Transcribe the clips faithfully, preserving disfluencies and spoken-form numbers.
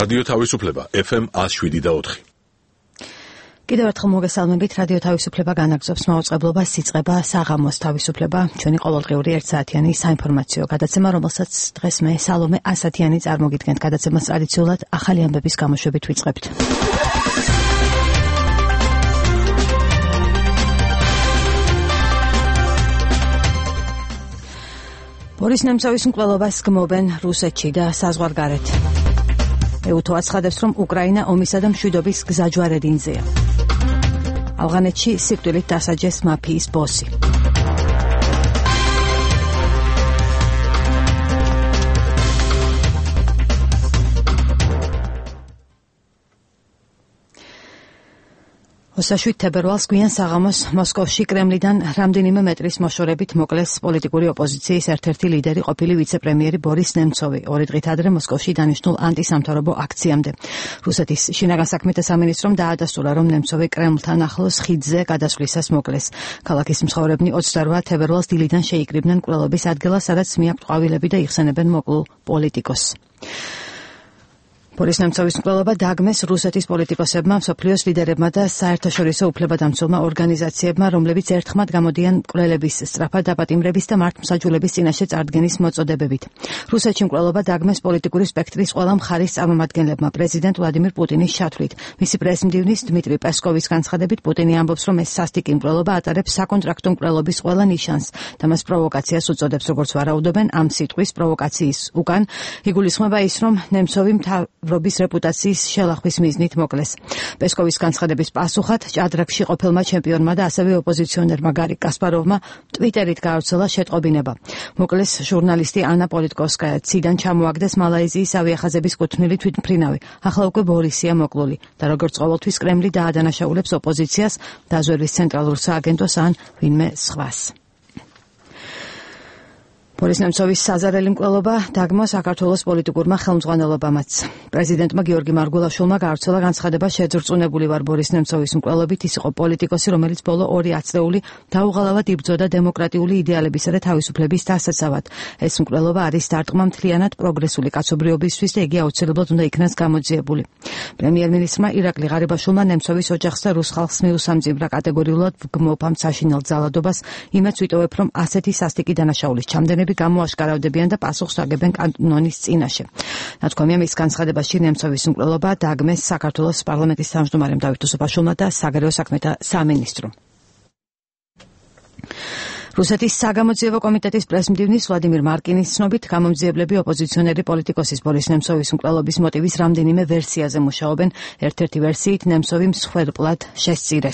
რადიო თავისუფლება ეფ ემ one oh seven და four. კიდევ ერთხელ მოგესალმებით, რადიო თავისუფლება განაგრძობს მაუწყებლობას, იწყება საღამოს თავისუფლება, ჩვენი ყოველდღიური ერთ საათიანი საინფორმაციო გადაცემა, რომელსაც დღეს მე სალომე ასათიანი წარმოგიდგენთ. გადაცემას ტრადიციულად ახალი ამბების გამოშვებით ვიწყებთ. ბორის ნემცოვის მკვლელობას გმობენ რუსეთში და საზღვარგარეთ. ეუთო აცხადებს, რომ უკრაინა ომისა და მშვიდობის გზაჯვარედინზეა. ავღანეთში სიკვდილით დასაჯეს მაფიის ბოსი. ოცდაშვიდ თებერვალს გვიან საღამოს მოსკოვში კრემლიდან რამდენიმე მეტრის მოშორებით მოკლეს პოლიტიკური ოპოზიციის ერთ-ერთი ლიდერი ყოფილი ვიცე-პრემიერი ბორის ნემცოვი. ორი დღით ადრე მოსკოვში დანიშნულ ანტისამთავრობო აქციამდე. რუსეთის შინაგან საქმეთა სამინისტრომ დაადასტურა, რომ ნემცოვი კრემლთან ახლოს ხიდზე გადასვლისას მოკლეს. ქალაქის მცხოვრებნი ოცდარვა თებერვალს დილიდან შეიკრიბნენ მკვლელობის ადგილას, სადაც მიაქვთ ყვავილები და იხსენებენ მოკლულ პოლიტიკოსს. ბორის ნემცოვის მკვლელობა დაგმეს რუსეთის პოლიტიკოსებმა, მსოფლიოს ლიდერებმა და საერთაშორისო უფლებადამცველმა ორგანიზაციებმა, რომლებიც ერთხმად გამოდიან მკვლელების სწრაფად დაპატიმრების და მართლმსაჯულების წინაშე წარდგენის მოწოდებებით. რუსეთში მკვლელობა დაგმეს პოლიტიკური სპექტრის ყველა მხარის წარმომადგენლებმა პრეზიდენტ ვლადიმირ პუტინის ჩათვლით. მისი პრესმდივნის დმიტრი პესკოვის განცხადებით, პუტინი ამბობს, რომ ეს სასტიკი მკვლელობა ატარებს საკონტრაქტო მკვლელობის ყველა ნიშანს და მას პროვოკაციას უწოდებს, როგორც ვარაუდობენ ამ სიტყვის პროვოკაციის უკან იგულისხმება ის, რომ ნემცოვი რობის რეპუტაციის შელახვის მიზნით მოკლეს. პესკოვის განცხადების პასუხად ჭადრაკში ყოფილმა ჩემპიონმა და ასევე ოპოზიციონერმა გარი კასპაროვმა ტვიტერით გაავრცელა შეტყობინება. მოკლეს ჟურნალისტი ანა პოლიტკოვსკაია, ციდან ჩამოაგდეს მალაიზიის ავიახაზების კუთვნილი თვითმფრინავი. ახლა უკვე ბორისია მოკლული და როგორც ყოველთვის კრემლი დაადანაშაულებს ოპოზიციას, დაზვერვის ცენტრალურ სააგენტოს ან ვინმე სხვას. ბორის ნემცოვის საზარელი მკვლელობა დაგმო საქართველოს პოლიტიკურმა ხელმძღვანელობამაც. პრეზიდენტმა გიორგი მარგულაშვილმა გაავრცელა განცხადება, შეძრწუნებული ვარ ბორის ნემცოვის მკვლელობით, ის იყო პოლიტიკოსი, რომელიც ბოლო ორი ათწლეული დაუღალავად იბრძოდა დემოკრატიული იდეალებისა და თავისუფლების დასაცავად. ეს მკვლელობა არის დარტყმა მთლიანად პროგრესული კაცობრიობისთვის და იგი აუცილებლად უნდა იქნას გამოძიებული. პრემიერ-მინისტრმა ირაკლი ღარიბაშვილმა ნემცოვის ოჯახს და რუს ხალხს მიუსამძიმრა კატეგორიულად ვგმობ ამ საშინელ ძალადობას, იმედს ვიტოვებ, რომ ასეთი სასტიკი დანაშაულის ჩამდენები გამოაშკარავდებიან და პასუხს აგებენ კანონის წინაშე. ნათქვამია, მის განცხადებაში ნემცოვის მკვლელობა დაგმეს საქართველოს პარლამენტის თავმჯდომარემ დავით უსუფაშვილმა და საგარეო საქმეთა სამინისტრომ. რუსეთის საგამოძიებო კომიტეტის პრესმდივნის ვლადიმირ მარკინის ცნობით, გამომძიებლები ოპოზიციონერი პოლიტიკოსის ბორის ნემცოვის მკვლელობის მოტივის რამდენიმე ვერსიაზე მუშაობენ. ერთ-ერთი ვერსიით ნემცოვი მსხვერპლად შესწირეს.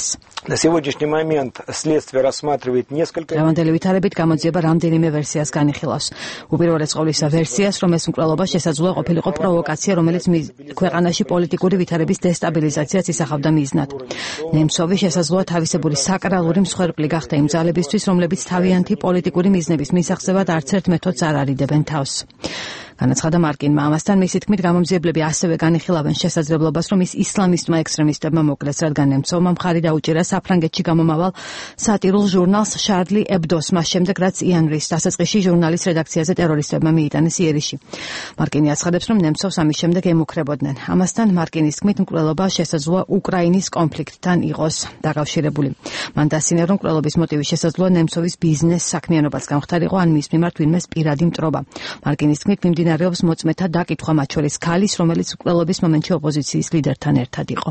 დღევანდელი ვითარებით გამოძიება რამდენიმე ვერსიას განიხილავს. უპირველეს ყოვლისა ვერსიას, რომ ეს მკვლელობა შესაძლოა ყოფილიყო პროვოკაცია, რომელიც ქვეყანაში პოლიტიკური ვითარების დესტაბილიზაციას ისახავდა მიზნად. ნემცოვი შესაძლოა თავისებური საკრალური მსხვერპლი გახდა იმ ძალებისთვის, რომლებიც თავიანთი პოლიტიკური მიზნების მისაღწევად არც ერთ მეთოდს არ არიდებენ თავს. განაცხადა მარკინმა. ამასთან მისი თქმით, გამომძიებლები ასევე განიხილავენ შესაძლებლობას, რომ ის ისლამისტმა ექსტრემისტებმა მოკლეს, რადგან ნემცოვმა მხარი დაუჭირა საფრანგეთში გამომავალ სატირულ ჟურნალს შარლი ებდოს, მას შემდეგ, რაც იანვრის დასაწყისში ჟურნალის რედაქციაზე ტერორისტებმა მიიტანეს იერიში. მარკინი აცხადებს, რომ ნემცოვს ამის შემდეგ ემუქრებოდნენ. ამასთან მარკინის თქმით, მკვლელობა შესაძლოა უკრაინის კონფლიქტთან იყოს დაკავშირებული. მან დასინა, რომ მკვლელობის მოტივი შესაძლოა ნემცოვის ბიზნეს საქმიანობაც გამხდარიყო, ან მის მიმართ ვინმეს პირადი მტრობა. მარკინის თქმით, მიმდინარეობს მოწმეთა დაკითხვა, მათ შორის ქალის, რომელიც მკვლელობის მომენტში ოპოზიციის ლიდერთან ერთად იყო.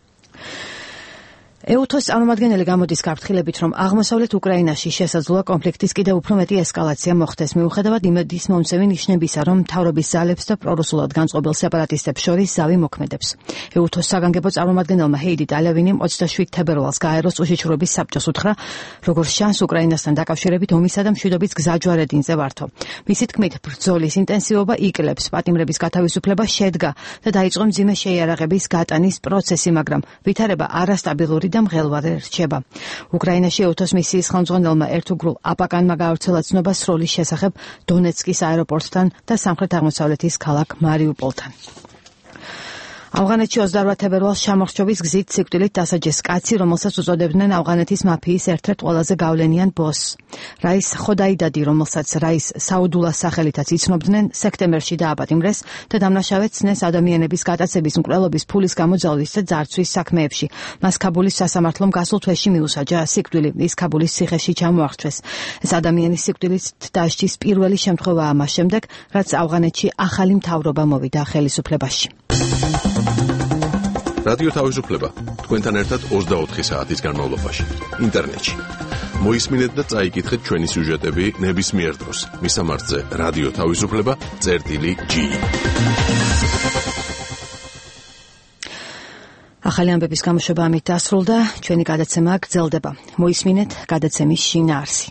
ეუთოს წარმომადგენელი გამოდის გაფრთხილებით, რომ აღმოსავლეთ უკრაინაში შესაძლოა კონფლიქტის კიდევ უფრო მეტი ესკალაცია მოხდეს, მიუხედავად იმედის მომცემი ნიშნებისა, რომ მთავრობის ძალებს და პრორუსულად განწყობილ სეპარატისტებს შორის ზავი მოქმედებს. ეუთოს საგანგებო წარმომადგენელმა ჰეიდი ტალევინიმ ოცდაშვიდ თებერვალს გაეროს უშიშროების საბჭოს უთხრა, როგორც შანს უკრაინასთან დაკავშირებით ომისა და მშვიდობის გზაჯვარედინზე ვართო. მისი თქმით, ბრძოლის ინტენსივობა იკლებს, პატიმრების გათავისუფლება შედგა და დაიწყო მძიმე შეიარაღების გატანის პროცესი, მაგრამ ვითარება არასტაბილური და მღელვარე რჩება. უკრაინაში ეუთოს მისიის ხელმძღვანელმა ერთუგრულ აპაკანმა გაავრცელა ცნობა სროლის შესახებ დონეცკის აეროპორტთან და სამხრეთ-აღმოსავლეთის ქალაქ მარიუპოლთან. ავღანეთში ოცდაორ თებერვალს ჩამორჩობის გზით სიკვდილით დასაჯეს კაცი, რომელსაც უწოდებდნენ ავღანეთის მაფიის ერთ-ერთ ყველაზე გავლენიან ბოსს. რაის ხოდაიდადი, რომელსაც რაის საუდულას სახელითაც იცნობდნენ, სექტემბერში დააპატიმრეს და დამნაშავედ ცნეს ადამიანების გატაცების, მკვლელობის, ფულის გამოძალვის და ძარცვის საქმეებში. მას ქაბულის სასამართლომ გასულ თვეში მიუსაჯა სიკვდილი. ის ქაბულის ციხეში ჩამოახრჩვეს. ეს ადამიანის სიკვდილით დასჯის პირველი შემთხვევაა მას შემდეგ, რაც ავღანეთში ახალი მთავრობა მოვიდა ხელისუფლებაში. რადიო თავისუფლება თქვენთან ერთად ოცდაოთხი საათის განმავლობაში ინტერნეტში. მოისმინეთ და წაიკითხეთ ჩვენი სიუჟეტები ნებისმიერ დროს. მისამართზე რადიო თავისუფლება წერტილი ჯი. ახალი ამბების გამოშვება ამით დასრულდა, ჩვენი გადაცემა გრძელდება. მოისმინეთ გადაცემის შინაარსი.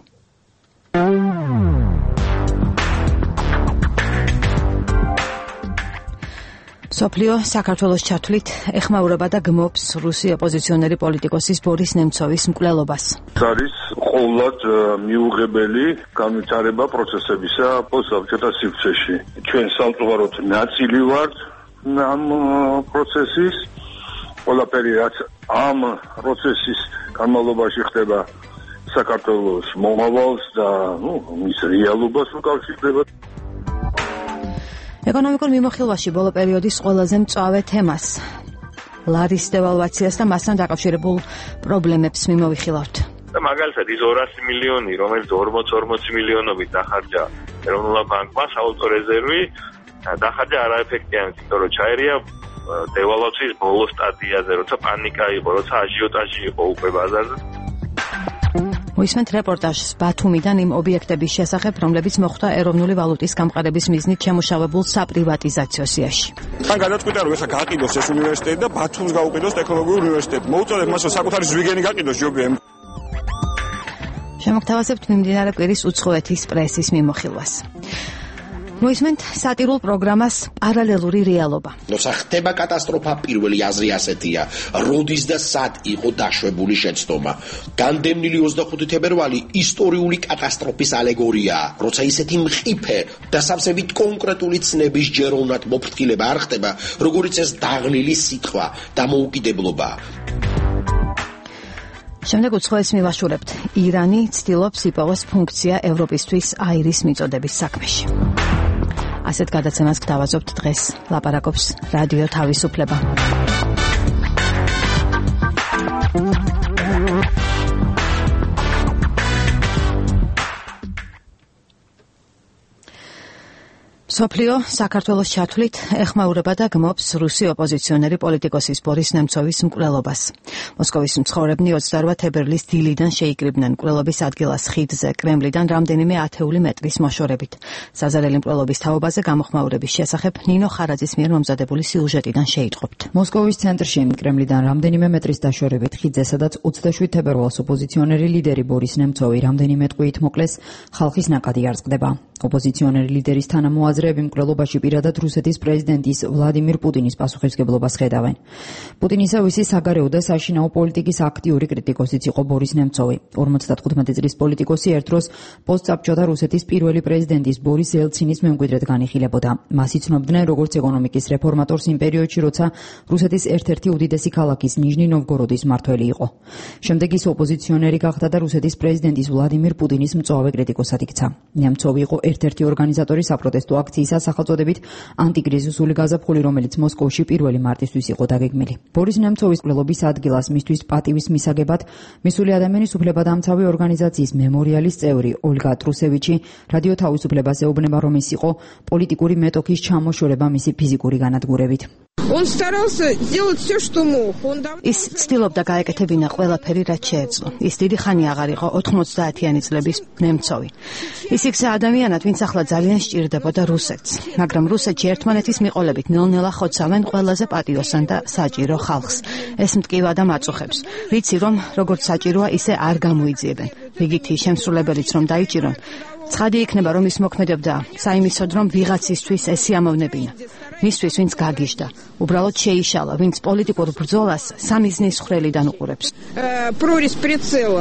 სოფლიო საქართველოს ჩათვლით ეხმაურება და გმობს რუსი ოპოზიციონერი პოლიტიკოსის ბორის ნემცოვის მკვლელობას. არის ყოვლად მიუღებელი განვითარება პროცესებისა პოსტსაბჭოთა სივრცეში. ჩვენ სამწუხაროდ ნაწილი ვართ ამ პროცესის. ყველაფერი რაც ამ პროცესის განმავლობაში ხდება საქართველოს მომავალს და ნუ მის რეალობას უკავშირდება. ეკონომიკურ მიმოხილვაში ბოლო პერიოდის ყველაზე მწვავე თემას ლარის დევალვაციას და მასთან დაკავშირებულ პრობლემებს მიმოვიხილავთ. მაგალითად ის ორასი მილიონი, რომელიც ორმოცი ორმოცი მილიონობით დახარჯა ეროვნულ ბანკმა საავტო რეზერვი, დახარჯა არაეფექტიანად, იმიტომ რომ ჩაერია დევალვაციის ბოლო სტადიაზე, როცა პანიკა იყო, როცა აჟიოტაჟი იყო უკვე ბაზარზე. მოისმენთ რეპორტაჟს ბათუმიდან იმ ობიექტების შესახებ, რომლებიც მოხვდა ეროვნული ვალუტის გამყარების მიზნით შემუშავებულ საპრივატიზაციო სიაში. თან გადაწყვიტა რომ ეხლა გააყიდოს ეს უნივერსიტეტი და ბათუმს გაუყიდოს ტექნოლოგიური უნივერსიტეტი. მოუწოდეთ მას რომ საკუთარი ზვიგენი გაყიდოს ჯობია. შემოგთავაზებთ მიმდინარე კვირის უცხოეთის პრესის მიმოხილვას. მოისმენთ სატირულ პროგრამას პარალელური რეალობა. როცა ხდება კატასტროფა, პირველი აზრი ასეთია: როდის და სად იყო დაშვებული შეცდომა. განდევნილი ოცდახუთი თებერვალი ისტორიული კატასტროფის ალეგორიაა, როცა ისეთი მყიფე და სამსევით კონკრეტული ცნების ჯეროვნად მოფრთხილება არ ხდება, როგორიც ეს დაღლილი სიტყვა დამოუკიდებლობა. შემდეგ უცხოეთს მივაშურებთ. ირანი ცდილობს იპოვოს ფუნქცია ევროპისთვის აირის მიწოდების საქმეში. ასეთ გადაცემას გთავაზობთ დღეს. ლაპარაკობს რადიო თავისუფლება. სოფლიო საქართველოს ჩათვლით ეხმაურება და გმობს რუსი ოპოზიციონერი პოლიტიკოსის ბორის ნემცოვის მკვლელობას. მოსკოვის მცხოვრებნი ოცდაორ თებერვლის დილიდან შეიკრიბნენ მკვლელობის ადგილას ხიდზე, კრემლიდან რამდენიმე ათეული მეტრის მოშორებით. საზარელი მკვლელობის თაობაზე გამოხმაურების შესახებ ნინო ხარაძის მიერ მომზადებული სიუჟეტიდან შეიტყობთ. მოსკოვის ცენტრში კრემლიდან რამდენიმე მეტრის დაშორებით ხიდზე, სადაც ოცდაშვიდ თებერვალს ოპოზიციონერი ლიდერი ბორის ნემცოვი რამდენიმე ტყვიით მოკლეს, ხალხის ნაკადი არწყდება. ოპოზიციონერი ლიდერის თანამოაზრეები მკვლელობაში პირადად რუსეთის პრეზიდენტის ვლადიმირ პუტინის პასუხისმგებლობას ხედავენ. პუტინისავისი საგარეო და საშინაო პოლიტიკის აქტიური კრიტიკოსიც იყო ბორის ნემცოვი. ორმოცდათხუთმეტი წლის პოლიტიკოსი ერთ დროს პოსტსაბჭოთა რუსეთის პირველი პრეზიდენტის ბორის ელცინის მემკვიდრედ განიხილებოდა. მას იცნობდნენ როგორც ეკონომიკის რეფორმატორს იმ პერიოდში, როცა რუსეთის ერთ-ერთი უდიდესი ქალაქის ნიჟნი ნოვგოროდის მმართველი იყო. შემდეგ ის ოპოზიციონერი გახდა და რუსეთის პრეზიდენტის ვლადიმირ პუტინის მწვავე კრიტიკოსად იქცა. ნემცოვი იყო ერთ-ერთი ორგანიზატორი საპროტესტო აქციისა სახელწოდებით ანტიკრიზისული გაზაფხული, რომელიც მოსკოვში პირველი მარტისთვის იყო დაგეგმილი. ბორის ნემცოვის მკვლელობის ადგილას მისთვის პატივის მისაგებად მისული ადამიანის უფლებადამცავი ორგანიზაციის მემორიალის წევრი ოლგა ტრუსევიჩი რადიო თავისუფლებას ეუბნება, რომ ის იყო პოლიტიკური მეტოქის ჩამოშორება მისი ფიზიკური განადგურებით. ის ცდილობდა გაეკეთებინა ყველაფერი, რაც შეეძლო. ის დიდი ხანი აღარ იყო ოთხმოცდაათიანი წლების ნემცოვი. ის იქცა ადამიანად, ვინც ახლა ძალიან სჭირდებოდა რუსეთს, მაგრამ რუსეთში ერთმანეთის მიყოლებით ნელ-ნელა ხოცავენ ყველაზე პატიოსან და საჭირო ხალხს. ეს მტკივა და მაწუხებს. ვიცი, რომ როგორც საჭიროა, ისე არ გამოიძიებენ. რიგითი შემსრულებელიც რომ დაიჭირონ, ცხადი იქნება, რომ ის მოქმედებდა საიმისოდ, რომ ვიღაცისთვის ესიამოვნებინა. მისთვის, ვინც გაგიჟდა, უბრალოდ შეიშალა, ვინც პოლიტიკურ ბრძოლას სამიზნის ხვრელიდან უყურებს.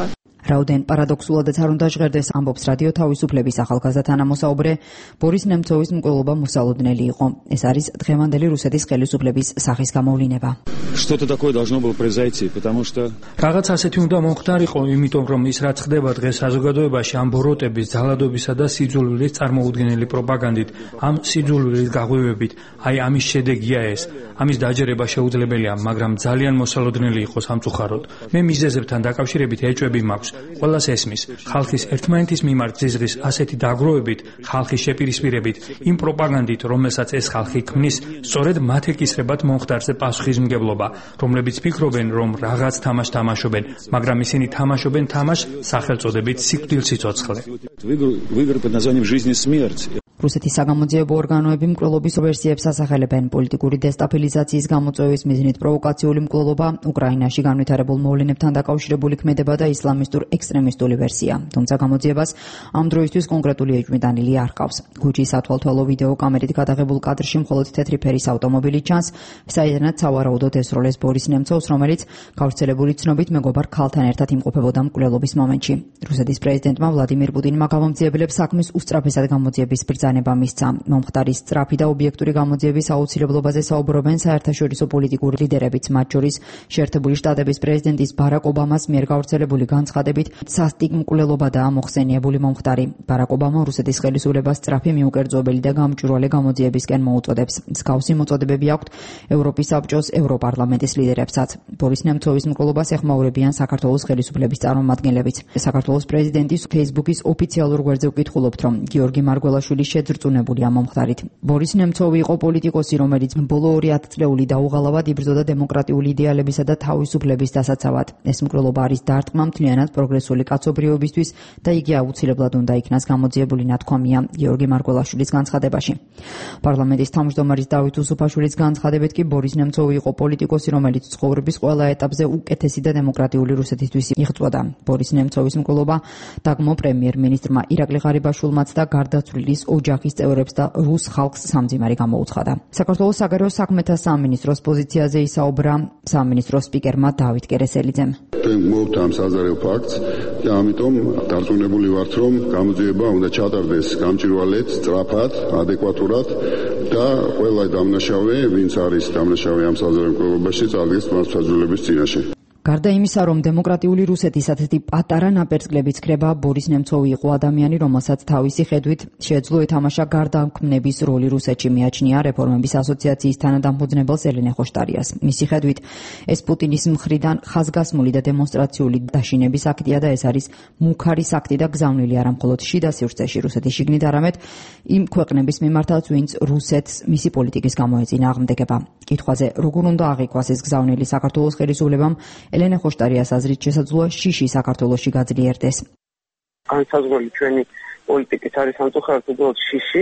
რაოდენ პარადოქსულადაც არ უნდა ჟღერდეს, ამბობს რადიო თავისუფლების ახალგაზრდა თანამოსაუბრე, ბორის ნემცოვის მკვლელობა მოსალოდნელი იყო. ეს არის დღევანდელი რუსეთის ხელისუფლების სახის გამოვლინება. Что-то такое должно было произойти, потому что რაღაც ასეთი უნდა მომხდარიყო, იმიტომ რომ ის რაც ხდება დღეს საზოგადოებაში ამ ბოროტების, ძალადობისა და სიძულვილის წარმოუდგენელი პროპაგანდით, ამ სიძულვილის გაღვივებით, აი ამის შედეგია ეს. ამის დაჯერება შეუძლებელია, მაგრამ ძალიან მოსალოდნელი იყო სამწუხაროდ. მე მიზეზებთან დაკავშირებით ეჭვები მაქვს. ყველას ესმის, ხალხის ერთმანეთის მიმართ ზიზღის ასეთი დაგროვებით, ხალხის შეპირისპირებით, იმ პროპაგანდით, რომელსაც ეს ხალხი ქმნის, სწორედ მათ ეკისრებათ მომხდარზე პასუხისმგებლობა, რომლებიც ფიქრობენ, რომ რაღაც თამაშს თამაშობენ, მაგრამ ისინი თამაშობენ თამაშს სახელწოდებით სიკვდილსიცოცხლე. Выигры под названием «Жизнь и смерть». რუსეთის საგამოძიებო ორგანოები მკვლელობის ვერსიებს ასახელებენ. პოლიტიკური დესტაბილიზაციის გამოწვევის მიზნით პროვოკაციული მკვლელობა, უკრაინაში განვითარებულ მოვლენებთან დაკავშირებული ქმედება და ისლამისტურ ექსტრემისტული ვერსია. თუმცა გამოძიებას ამ დროისთვის კონკრეტული ეჭვი დანილი არ ჰყავს. გუჯის ათვალთვალო ვიდეო კამერით გადაღებულ კადრში მხოლოდ თეთრი ფერის ავტომობილი ჩანს, საიდანაც სავარაუდოდ ესროლეს ბორის ნემცოვს, რომელიც გავრცელებული ცნობით მეგობარ ქალთან ერთად იმყოფებოდა მკვლელობის მომენტში. რუსეთის პრეზიდენტმა ვლადიმირ პუტინმა გამომძიებელებს საქმის უსწრაფესად გამოძიების ბრძანება მისცა. მომხდარის სწრაფი და ობიექტური გამოძიების აუცილებლობაზე საუბრობენ საერთაშორისო პოლიტიკური ლიდერებიც, მათ შორის შეერთებული შტატების პრეზიდენტის ბარაკ ობამას მიერ გავრცელებული განცხადებით სასტიკ მკვლელობადაა მოხსენიებული მომხდარი. ბარაკ ობამა რუსეთის ხელისუფლებას სწრაფი, მიუკერძობელი და გამჭვირვალე გამოძიებისკენ მოუწოდებს. მსგავსი მოწოდებები აქვთ ევროპის საბჭოს, ევროპარლამენტის ლიდერებსაც. ბორის ნემცოვის მკვლელობას ეხმაურებიან საქართველოს ხელისუფლების წარმომადგენლებიც. საქართველოს პრეზიდენტის ფეისბუქის ოფიციალურ გვერდზე ვკითხულობთ, რომ გიორგი მარგველაშვილი შეძრწუნებულია მომხდარით. ბორის ნემცოვი იყო პოლიტიკოსი, რომელიც ბოლო ორი ათწლეული დაუღალავად იბრძოდა დემოკრატიული იდეალებისა და თავისუფლების დასაცავად. ეს მკვლელობა არის დარტყმა მთლიანად პროგრესული კაცობრიობისთვის და იგი აუცილებლად უნდა იქნას გამოძიებული, ნათქვამია გიორგი მარგველაშვილის განცხადებაში. პარლამენტის თავმჯდომარის დავით უსუფაშვილის განცხადებით კი ბორის ნემცოვი იყო პოლიტიკოსი, რომელიც ცხოვრების ყველა ეტაპზე უკეთესი და დემოკრატიული რუსეთისთვის იღწვოდა. ბორის ნემცოვის მკვლელობა დაგმო პრემიერ-მინისტრმა ირაკლი ღარიბაშვილმაც და გარდაცვლილის ოჯახის წევრებს და რუს ხალხს სამძიმარი გამოუცხადა. საქართველოს საგარეო საქმეთა სამინისტროს პოზიციაზე ისაუბრა სამინისტროს სპიკერმა დავით კერესელიძემ. ჩვენ გვაქვს ამ საზარეო ფაქტს და ამიტომ დარწმუნებული ვართ, რომ გამოძიება უნდა ჩატარდეს გამჭვირვალედ, სწრაფად, ადეკვატურად და ყველა დამნაშავე, ვინც არის დამნაშავე ამ საზარეო მკვლელობაში, წარდგეს მასწავლებლის წინაშე. გარდა იმისა, რომ დემოკრატიული რუსეთის ასეთი პატარა ნაპერწკლებით ქრება, ბორის ნემცოვი იყო ადამიანი, რომელსაც თავისი ხედვით შეეძლო ეთამაშა გარდაქმნების როლი რუსეთში, მიაჩნია რეფორმების ასოციაციის თანადამფუძნებელს ელენე ხოშტარიას. მისი ხედვით, ეს პუტინის მხრიდან ხაზგასმული და დემონსტრაციული დაშინების აქტია და ეს არის მუქარის აქტი და გზავნილი არა მხოლოდ შიდა სივრცეში რუსეთის შიგნით, არამედ იმ ქვეყნების მიმართაც, ვინც რუსეთს მისი პოლიტიკის გამო ეწინააღმდეგება. კითხვაზე, როგორ უნდა აღიქვას ეს გზავნილი საქართველოს ხელისუფლებამ, ელენე ხოშტარიას აზრით შესაძლოა შიში საქართველოში გაძლიერდეს. განსაზღვრელი ჩვენი პოლიტიკის არის სამწუხაროდ უბრალოდ შიში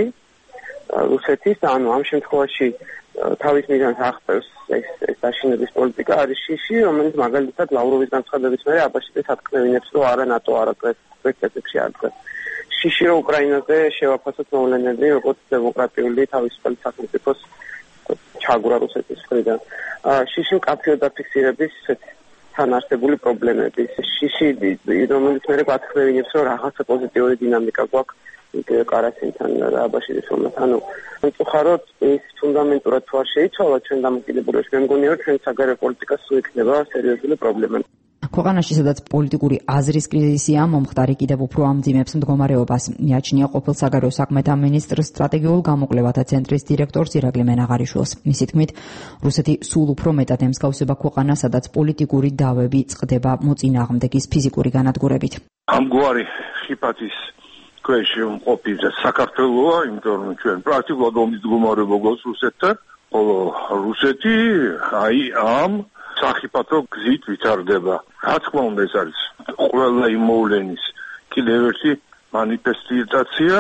რუსეთის და ანუ ამ შემთხვევაში თავის მიზანს აღწევს ეს ეს დაშინების პოლიტიკა არის შიში, რომელიც მაგალითად ლავროვის განცხადების მერე აბაშიძეს ატყევინებს, რომ არა ნატო არა პრესპექტივებში არ დგას. შიში რომ უკრაინაზე შევაფასოთ მოვლენები, როგორც დემოკრატიული თავისუფალი სახელმწიფოს ჩაგვრა რუსეთის მხრიდან. შიში მკაფიოდ დაფიქსირების თან არსებული პრობლემების. შიში, რომელიც მერე გვათხრევინებს, რომ რაღაცა პოზიტიური დინამიკა გვაქვს კარასინთან და აბაშიძის ომთან. ანუ სამწუხაროდ ეს ფუნდამენტურად თუ არ შეიცვალა ჩვენ დამოკიდებულებას, მე მგონია, რომ ჩვენ საგარეო პოლიტიკას სულ იქნება სერიოზული პრობლემა. ქვეყანაში, სადაც პოლიტიკური აზრის კრიზისია, მომხდარი კიდევ უფრო ამძიმებს მდგომარეობას, მიაჩნია ყოფილ საგარეო საქმეთა მინისტრს სტრატეგიულ გამოკვლევათა ცენტრის დირექტორს ირაკლი მენაღარიშვილს. მისი თქმით, რუსეთი სულ უფრო მეტად ემსგავსება ქვეყანას, სადაც პოლიტიკური დავები წყდება მოწინააღმდეგის ფიზიკური განადგურებით. ამგვარი ხიფათის ქვეშ მყოფი საქართველოა, იმიტომ რომ ჩვენ პრაქტიკულად ომის მდგომარეობა გვაქვს რუსეთთან, ხოლო რუსეთი აი ამ სახიფათო გზით ვითარდება. რა თქმა უნდა, ეს არის ყველა იმ მოვლენის კიდევ ერთი მანიფესტაცია,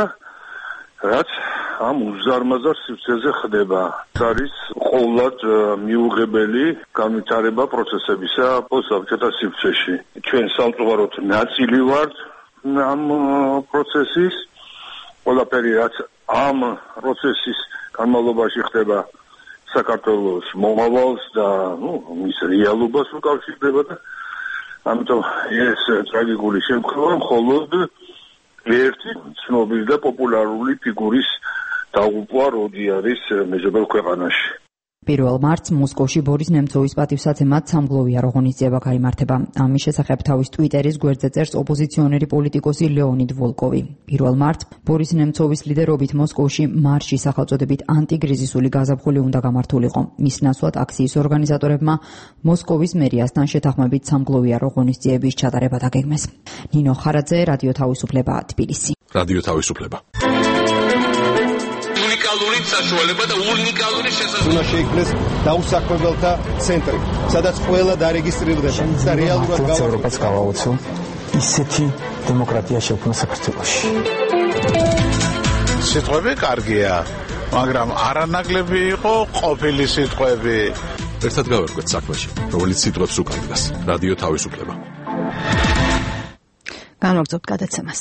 რაც ამ უზარმაზარ სივრცეზე ხდება. ეს არის ყოვლად მიუღებელი განვითარება პროცესებისა პოსტსაბჭოთა სივრცეში. ჩვენ სამწუხაროდ ნაწილი ვართ ამ პროცესის, ყველაფერი რაც ამ პროცესის განმავლობაში ხდება საქართველოს მომავალს და ნუ მის რეალობას უკავშირდება და ამიტომ ეს ტრაგიკული შემთხვევა მხოლოდ ერთი ცნობილი და პოპულარული ფიგურის დაღუპვა როდი არის მეზობელ ქვეყანაში. პირველ მარტს მოსკოვში ბორის ნემცოვის პატივსაცემად სამგლოვია აღონიშნება გაიმართება. ამის შესახებ თავის ტვიტერის გვერდზე წერს ოპოზიციონერი პოლიტიკოსი ლეონიდ ვოლკოვი. პირველ მარტს ბორის ნემცოვის ლიდერობით მოსკოვში მარში სახელწოდებით ანტიკრიზისული გაზაფხული უნდა გამართულიყო. მის ნაცვლად აქციის ორგანიზატორებმა მოსკოვის მერიასთან შეთანხმებით სამგლოვია აღონიშნების ჩატარება დაგეგმეს. ნინო ხარაძე, რადიო თავისუფლება, თბილისი. რადიო თავისუფლება. უნიკალური საშუალება და უნიკალური შესაძლებლობა. უნდა შეიქმნეს დაუსაქმებელთა ცენტრი, სადაც ყველა დარეგისტრირდება და რეალურად ევროპას გავაოცო ისეთი დემოკრატია შექმნა საქართველოში. სიტყვები კარგია, მაგრამ არანაკლები იყო ყოფილი სიტყვები. ერთად გავერკვეთ საქმეში, რომელიც სიტყვებს უკან დგას. რადიო თავისუფლება. განვაგრძობთ გადაცემას.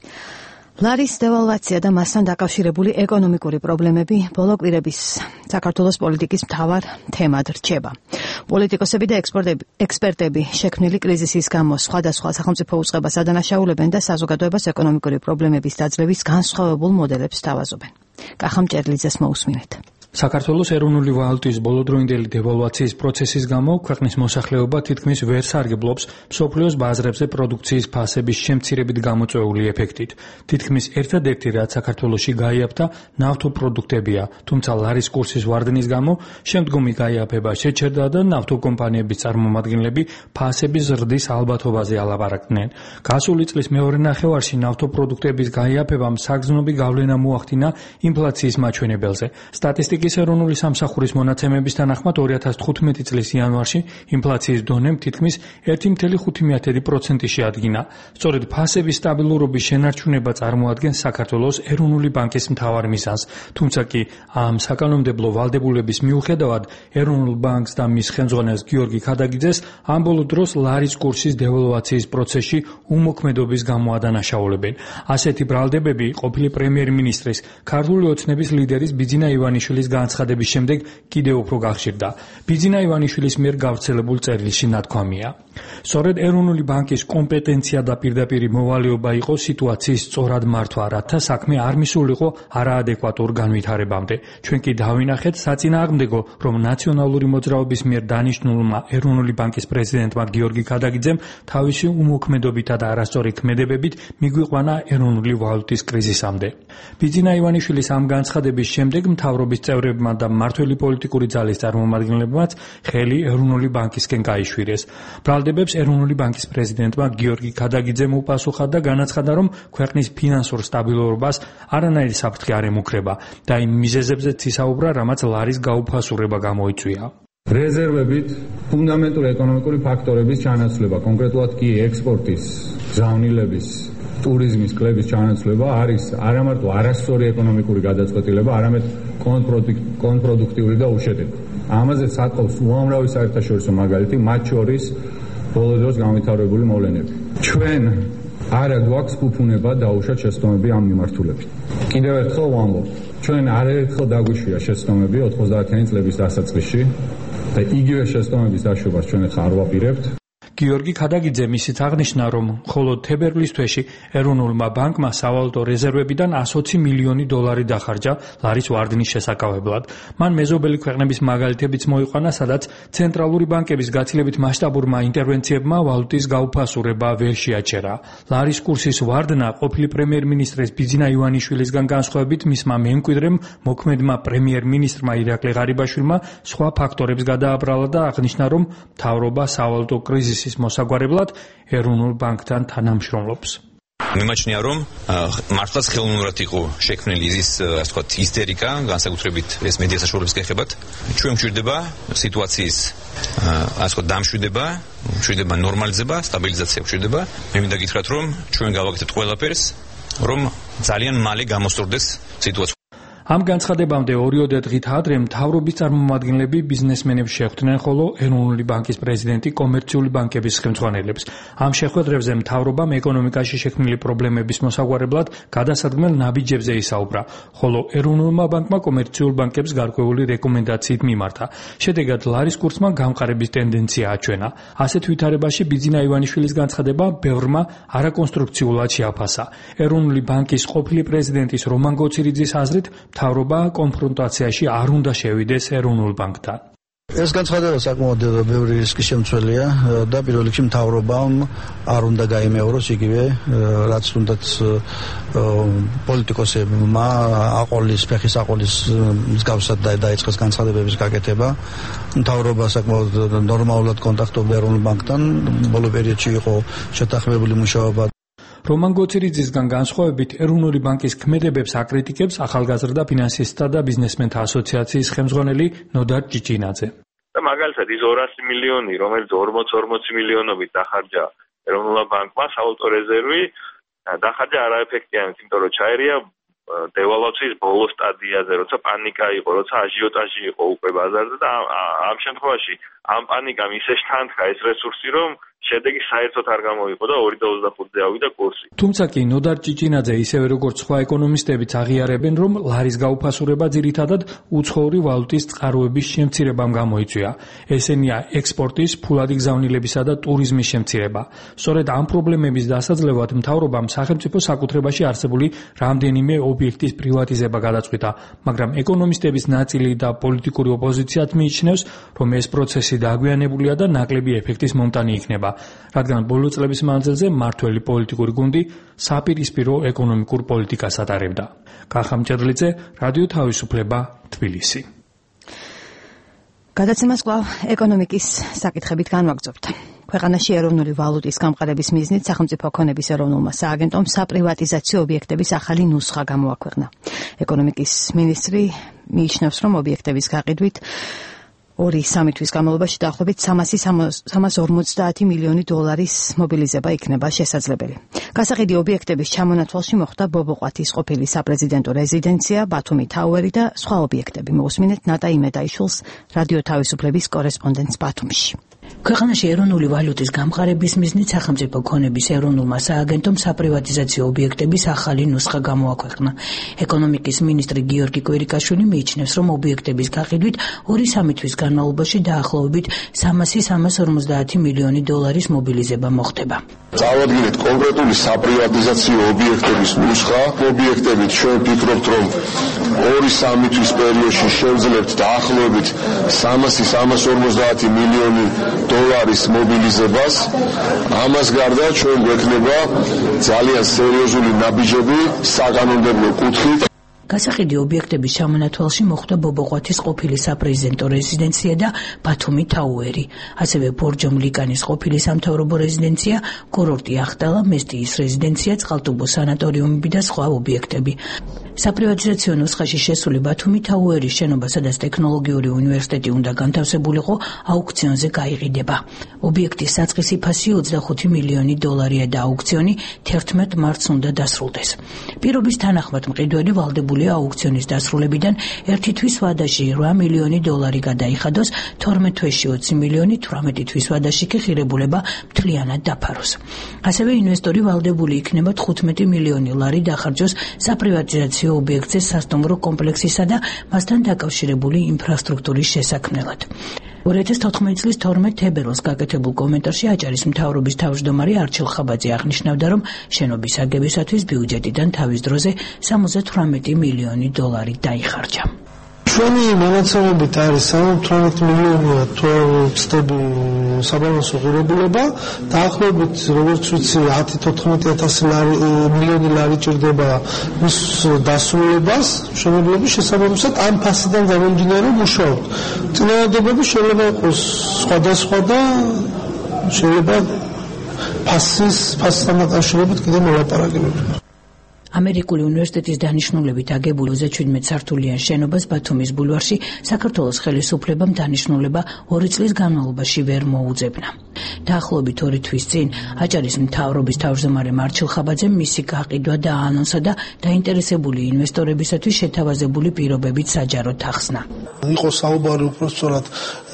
ლარის დევალვაცია და მასთან დაკავშირებული ეკონომიკური პრობლემები ბოლო კვირების საქართველოს პოლიტიკის მთავარ თემად რჩება. პოლიტიკოსები და ექსპერტები შექმნილი კრიზისის გამო სხვადასხვა სახელმწიფო უწყებას ადანაშაულებენ და საზოგადოებას ეკონომიკური პრობლემების დაძლევის განსხვავებულ მოდელებს სთავაზობენ. კახამ ჭერლიძეს მოусმინეთ. საქართველოს ეროვნული ვალუტის ბოლოდროინდელი დევალვაციის პროცესის გამო ქვეყნის მოსახლეობა თითქმის ვერ სარგებლობს მსოფლიოს ბაზრებზე პროდუქციის ფასების შემცირებით გამოწვეული ეფექტით. თითქმის ერთადერთი რაც საქართველოში გაიაფთა ნავთობპროდუქტებია, თუმცა ლარის კურსის ვარდნის გამო შემდგომი გაიაფება შეჩერდა და ნავთობკომპანიების წარმომადგენლები ფასების ზრდის ალბათობაზე ალაპარაკდნენ. გასული წლის მეორე ნახევარში ნავთობპროდუქტების გაიაფებამ საგრძნობი გავლენა მოახდინა ინფლაციის მაჩვენებელზე. სტატისტიკის ეროვნული სამსახურის მონაცემების თანახმად ორი ათას თხუთმეტი წლის იანვარში ინფლაციის დონემ თითქმის ერთი კoma ხუთი პროცენტი შეადგინა. სწორედ ფასების სტაბილურობის შენარჩუნება წარმოადგენს საქართველოს ეროვნული ბანკის მთავარ მიზანს, თუმცა კი ამ საკანონმდებლო ვალდებულების მიუხედავად ეროვნულ ბანკს და მის ხელმძღვანელს გიორგი ქადაგიძეს ამ ბოლო დროს ლარის კურსის დევალვაციის პროცესში უმოქმედობის გამო ადანაშაულებენ. ასეთი ბრალდებები ყოფილი პრემიერ-მინისტრის, ქართული ოცნების ლიდერის ბიძინა ივანიშვილის განცხადების შემდეგ კიდევ უფრო გახშირდა. ბიძინა ივანიშვილის მიერ გავრცელებულ წერილში ნათქვამია. სწორედ ეროვნული ბანკის კომპეტენცია და პირდაპირი მოვალეობა იყო სიტუაციის სწორად მართვა, რათა საქმე არ მისულიყო არაადეკვატურ განვითარებამდე. ჩვენ კი დავინახეთ საწინააღმდეგო, რომ ნაციონალური მოძრაობის მიერ დანიშნულმა ეროვნული ბანკის პრეზიდენტმა გიორგი ქადაგიძემ თავისი უმოქმედობითა და არასწორი ქმედებებით მიგვიყვანა ეროვნული ვალუტის კრიზისამდე. ბიძინა ივანიშვილის ამ განცხადების შემდეგ მთავრობის წევრებმა და მმართველი პოლიტიკური ძალის წარმომადგენლებმაც ხელი ეროვნული ბანკისკენ გაიშვირეს. ბრალდებებს ეროვნული ბანკის პრეზიდენტმა გიორგი ქადაგიძემ უპასუხა და განაცხადა, რომ ქვეყნის ფინანსურ სტაბილურობას არანაირი საფრთხე არ ემუქრება და იმ მიზეზებზეც ისაუბრა, რამაც ლარის გაუფასურება გამოიწვია. რეზერვებით ფუნდამენტური ეკონომიკური ფაქტორების ჩანაცვლება, კონკრეტულად კი ექსპორტის, გზავნილების, ტურიზმის კლების ჩანაცვლება არის არამარტო არასწორი ეკონომიკური გადაწყვეტილება, არამედ კონტრპროდუქტიული და უშედეგო. ამაზე სათხოვს უამრავი საერთაშორისო მაგალითი, მათ შორის ბოლო დროს განვითარებული მოვლენები. ჩვენ არა გვაქვს ფუფუნება დაუშვათ შეცდომები ამ მიმართულებით. კიდევ ერთხელ ვამბობ, ჩვენ არაერთხელ დაგვიშვია შეცდომები ოთხმოცდაათიანი წლების დასაწყისში და იგივე შეცდომების დაშვებას ჩვენ ახლა არ ვაპირებთ. გიორგი ქადაგიძე მისით აღნიშნა, რომ მხოლოდ თებერვლის თვეში ეროვნულმა ბანკმა სავალუტო რეზერვებიდან ოცი მილიონი დოლარი დახარჯა ლარის ვარდნის შესაკავებლად. მან მეზობელი ქვეყნების მაგალითებიც მოიყვანა, სადაც ცენტრალური ბანკების გაცილებით მასშტაბურმა ინტერვენციებმა ვალუტის გაუფასურება ვერ შეაჩერა. ლარის კურსის ვარდნა ყოფილი პრემიერ-მინისტრის ბიძინა ივანიშვილისგან განსხვავებით მისმა მემკვიდრემ მოქმედმა პრემიერ-მინისტრმა ირაკლი ღარიბაშვილმა სხვა ფაქტორებს გადააბრალა და აღნიშნა, რომ მთავრობა სავალუტო კრიზისის მოსაგვარებლად ეროვნულ ბანკთან თანამშრომლობს. მიმაჩნია, რომ მართლაც ხელოვნურად იყო შექმნილი ის, ასე ვთქვათ, ისტერიკა, განსაკუთრებით ეს მედია საშუალებების გეხებათ. ჩვენ გვჭირდება სიტუაციის, ასე ვთქვათ, დამშვიდება, გვჭირდება ნორმალიზება, სტაბილიზაცია გვჭირდება. მე მინდა გითხრათ, რომ ჩვენ გავაკეთებთ ყველაფერს, რომ ძალიან მალე გამოსწორდეს სიტუაცია. ამ განცხადებამდე ორიოდე დღით ადრე მთავრობის წარმომადგენლები ბიზნესმენებს შეხვდნენ, ხოლო ეროვნული ბანკის პრეზიდენტი კომერციული ბანკების ხელმძღვანელებს. ამ შეხვედრებზე მთავრობამ ეკონომიკაში შექმნილი პრობლემების მოსაგვარებლად გადასადგმელ ნაბიჯებზე ისაუბრა, ხოლო ეროვნულმა ბანკმა კომერციულ ბანკებს გარკვეული რეკომენდაციით მიმართა. შედეგად ლარის კურსმა გამყარების ტენდენცია აჩვენა. ასეთ ვითარებაში ბიძინა ივანიშვილის განცხადება ბევრმა არაკონსტრუქციულად შეაფასა. ეროვნული ბანკის ყოფილი პრეზიდენტის რომან გოცირიძის აზრით მთავრობა კონფრონტაციაში არ უნდა შევიდეს ეროვნულ ბანკთან. ეს განცხადება საკმაოდ ბევრი რისკის შემცველია და პირველ რიგში მთავრობამ არ უნდა გაიმეოროს იგივე რაც თუნდაც პოლიტიკოსებმა აყოლის ფეხის აყოლის მსგავსად დაიწყეს განცხადებების გაკეთება. მთავრობა საკმაოდ ნორმალურად კონტაქტობდა ეროვნულ ბანკთან, ბოლო პერიოდში იყო შეთანხმებული მუშაობა. რომან გოცირიძისგან განსხვავებით ეროვნული ბანკის ქმედებებს აკრიტიკებს ახალგაზრდა ფინანსისტთა და ბიზნესმენთა ასოციაციის ხელმძღვანელი ნოდარ ჭიჭინაძე. და მაგალითად ის ორასი მილიონი, რომელიც ორმოც ორმოცი მილიონობით დახარჯა ეროვნულ ბანკმა სავალუტო რეზერვი, დახარჯა არაეფექტიანად, იმიტომ რომ ჩაერია დევალვაციის ბოლო სტადიაზე, როცა პანიკა იყო, როცა აჟიოტაჟი იყო უკვე ბაზარზე და ამ შემთხვევაში ამ პანიკამ ისე შთანთქა ეს რესურსი, რომ შედეგი საერთოდ არ გამოიყო და ორი და ოცდახუთზე ავიდა კურსი. თუმცა კი ნოდარ ჭიჭინაძე ისევე როგორც სხვა ეკონომისტებიც აღიარებენ, რომ ლარის გაუფასურება ძირითადად უცხოური ვალუტის წყაროების შემცირებამ გამოიწვია. ესენია ექსპორტის, ფულადი გზავნილებისა და ტურიზმის შემცირება. სწორედ ამ პრობლემების დასაძლევად მთავრობამ სახელმწიფო საკუთრებაში არსებული რამდენიმე ობიექტის პრივატიზება გადაწყვიტა, მაგრამ ეკონომისტების ნაწილი და პოლიტიკური ოპოზიციაც მიიჩნევს, რომ ეს პროცესი დაგვიანებულია და ნაკლები ეფექტის მომტანი იქნება. რადგან ბოლო წლების მანძილზე მართველი პოლიტიკური გუნდი საპირისპირო ეკონომიკურ პოლიტიკას ატარებდა. კახა მჭედლიძე, რადიო თავისუფლება, თბილისი. გადაცემას კვლავ ეკონომიკის საკითხებით განვაგრძობთ. ქვეყანაში ეროვნული ვალუტის გამყარების მიზნით სახელმწიფო ქონების ეროვნულმა სააგენტომ საპრივატიზაციო ობიექტების ახალი ნუსხა გამოაქვეყნა. ეკონომიკის მინისტრი მიიჩნევს, რომ ობიექტების გაყიდვით ორი სამი თვის განმავლობაში დაახლოებით სამას ორმოცდაათი მილიონი დოლარის მობილიზება იქნება შესაძლებელი. გასაყიდი ობიექტების ჩამონათვალში მოხდა ბობოყვათის ყოფილი საპრეზიდენტო რეზიდენცია, ბათუმი თაუერი და სხვა ობიექტები. მოусმინეთ ნატა იმედაიშვილს, რადიო თავისუფლების კორესპონდენტს ბათუმში. ქვეყანაში ეროვნული ვალუტის გამყარების მიზნით სახელმწიფო ქონების ეროვნულმა სააგენტომ საპრივატიზაციო ობიექტების ახალი ნუსხა გამოაქვეყნა. ეკონომიკის მინისტრი გიორგი კვირიკაშვილი მიიჩნევს, რომ ობიექტების გაყიდვით ორი სამი თვის განმავლობაში დაახლოებით სამასი სამას ორმოცდაათი მილიონი დოლარის მობილიზება მოხდება. წავადგინეთ კონკრეტული საპრივატიზაციო ობიექტების ნუსხა. ობიექტებით ჩვენ ვფიქრობთ, რომ ორი სამი თვის პერიოდში შევძლებთ დაახლოებით სამასი სამას ორმოცდაათი მილიონი დოლარის მობილიზებას. ამას გარდა ჩვენ გვექნება ძალიან სერიოზული ნაბიჯები საკანონმდებლო კუთხით. გასაყიდი ობიექტების ჩამონათვალში მოხდა ბობოყვათის ყოფილი საპრეზიდენტო რეზიდენცია და ბათუმი თაუერი, ასევე ბორჯომ-ლიკანის ყოფილი სამთავრობო რეზიდენცია, კურორტი ახტალა, მესტიის რეზიდენცია, წყალტუბოს სანატორიუმები და სხვა ობიექტები. საპრივატიზაციო ნუსხაში შესული ბათუმი თაუერის შენობა, სადაც ტექნოლოგიური უნივერსიტეტი უნდა განთავსებულიყო, აუქციონზე გაიყიდება. ობიექტის საწყისი ფასი ოცდახუთი მილიონი დოლარია და აუქციონი თერთმეტ მარტს უნდა დასრულდეს. პირობის თანახმად მყიდველი ვალდებულია აუქციონის დასრულებიდან ერთი თვის ვადაში რვა მილიონი დოლარი გადაიხადოს, თორმეტ თვეში ოცი მილიონი, თვრამეტი თვის ვადაში კი ღირებულება მთლიანად დაფაროს. ასევე ინვესტორი ვალდებული იქნება თხუთმეტი მილიონი ლარი დახარჯოს საპრივატიზაციო ობიექტზე სასტუმრო კომპლექსისა და მასთან დაკავშირებული ინფრასტრუქტურის შესაქმნელად. ორი ათას თოთხმეტი წლის თორმეტ თებერვალს გაკეთებულ კომენტარში აჭარის მთავრობის თავმჯდომარე არჩილ ხაბაძე აღნიშნავდა, რომ შენობის აგებისათვის ბიუჯეტიდან თავის დროზე სამოცდათვრამეტი მილიონი დოლარი დაიხარჯა. ჩვენი მონაცემებით არის სამოცდათვრამეტი მილიონია თუ ვწდები საბალანსო ღირებულება, დაახლოებით როგორც ვიცი ათი თოთხმეტი ათასი მილიონი ლარი ჭირდება მის დასრულებას. მშენებლობის შესაბამისად ამ ფასიდან გამომდინარე მუშაობთ. წინააღმდეგობები შეიძლება იყოს სხვადასხვა და შეიძლება ფასის ფასთან დაკავშირებით კიდევ მოლაპარაკებები. ამერიკული უნივერსიტეტის დანიშნულებით აგებულ ოცდაშვიდმეტ სართულიან შენობას ბათუმის ბულვარში საქართველოს ხელისუფლებამ დანიშნულება ორი წლის განმავლობაში ვერ მოუძებნა. დაახლოებით ორი თვის წინ აჭარის მთავრობის თავმჯდომარე მარჩილ ხაბაძემ მისი გაყიდვა დააანონსა და დაინტერესებული ინვესტორებისათვის შეთავაზებული პირობებით საჯაროდ ახსნა. იყო საუბარი უფრო სწორად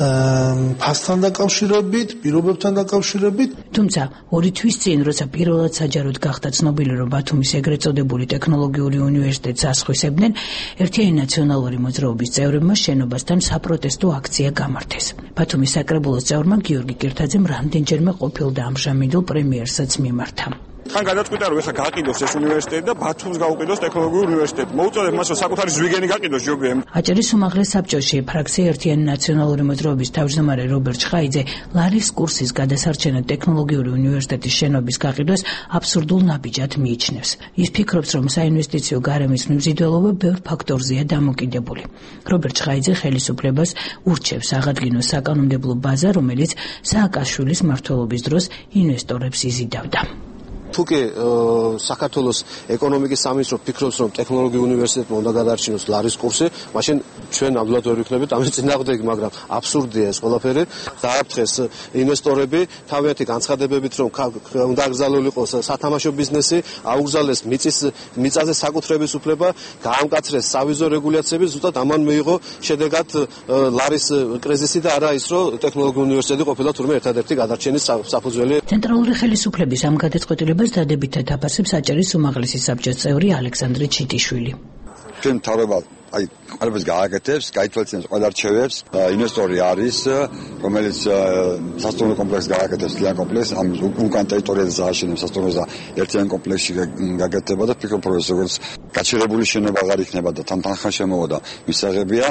ფასთან დაკავშირებით, პირობებთან დაკავშირებით. თუმცა ორი თვის წინ, როცა პირველად საჯაროდ გახდა ცნობილი, რომ ბათუმის ეგრეთ წოდებული ტექნოლოგიური უნივერსიტეტს ასხვისებდნენ, ერთიანი ნაციონალური მოძრაობის წევრებმა შენობასთან საპროტესტო აქცია გამართეს. ბათუმის საკრებულოს წევრმა გიორგი კირთაძემ რამდენჯერმე ყოფილ და ამჟამინდელ პრემიერსაც მიმართა. თან გადაწყვიტა რომ ეხლა გაყიდოს ეს უნივერსიტეტი და ბათუმს გაუყიდოს ტექნოლოგიური უნივერსიტეტი. მოუწოდეთ მას რომ საკუთარი ზვიგენი გაყიდოს ჯობია. აჭარის უმაღლეს საბჭოში ფრაქცია ერთიანი ნაციონალური მოძრაობის თავმჯდომარე რობერტ ჩხაიძე ლარის კურსის გადასარჩენად ტექნოლოგიური უნივერსიტეტის შენობის გაყიდვას აბსურდულ ნაბიჯად მიიჩნევს. ის ფიქრობს, რომ საინვესტიციო გარემოს მიმზიდველობა ბევრ ფაქტორზეა დამოკიდებული. რობერტ ჩხაიძე ხელისუფლებას ურჩევს აღადგინოს საკანონმდებლო ბაზა, რომელიც სააკაშვილის მმართველობის დროს ინვესტორებს იზიდავდა. თუკი საქართველოს ეკონომიკის სამინისტრო ფიქრობს, რომ ტექნოლოგიური უნივერსიტეტმა უნდა გადაარჩინოს ლარის კურსი, მაშინ ჩვენ ნამდვილად ვერ ვიქნებით ამის წინააღმდეგი, მაგრამ აბსურდია ეს ყველაფერი. დააფრთხეს ინვესტორები თავიანთი განცხადებებით, რომ უნდა აკრძალული იყოს სათამაშო ბიზნესი, აუგზავნეს მიწის მიწაზე საკუთრების უფლება, გაამკაცრეს სავიზო რეგულაციები, ზუსტად ამან მიიღო შედეგად ლარის კრიზისი და არა ის, რომ ტექნოლოგიური უნივერსიტეტი ყოფილა თურმე ერთადერთი გადარჩენის საფუძველი. ცენტრალური ხელისუფლების ამ გადაწყვეტილებას დადებითად აფასებს აჭარის უმაღლესი საბჭოს წევრი ალექსანდრე ჩიტიშვილი. ჩვენ მთავრობა აი ყველაფერს გააკეთებს, გაითვალისწინებს ყველა რჩევებს. ინვესტორი არის, რომელიც სასტუმრო კომპლექსს გააკეთებს, ძალიან კომპლექსს, ამ უკან ტერიტორიაზე დააშენებს სასტუმროს და ერთიან კომპლექსში გაკეთდება და ფიქრობ, რომ როგორც გაჩერებული შენობა აღარ იქნება და თან-თან შემოვა და მისაღებია.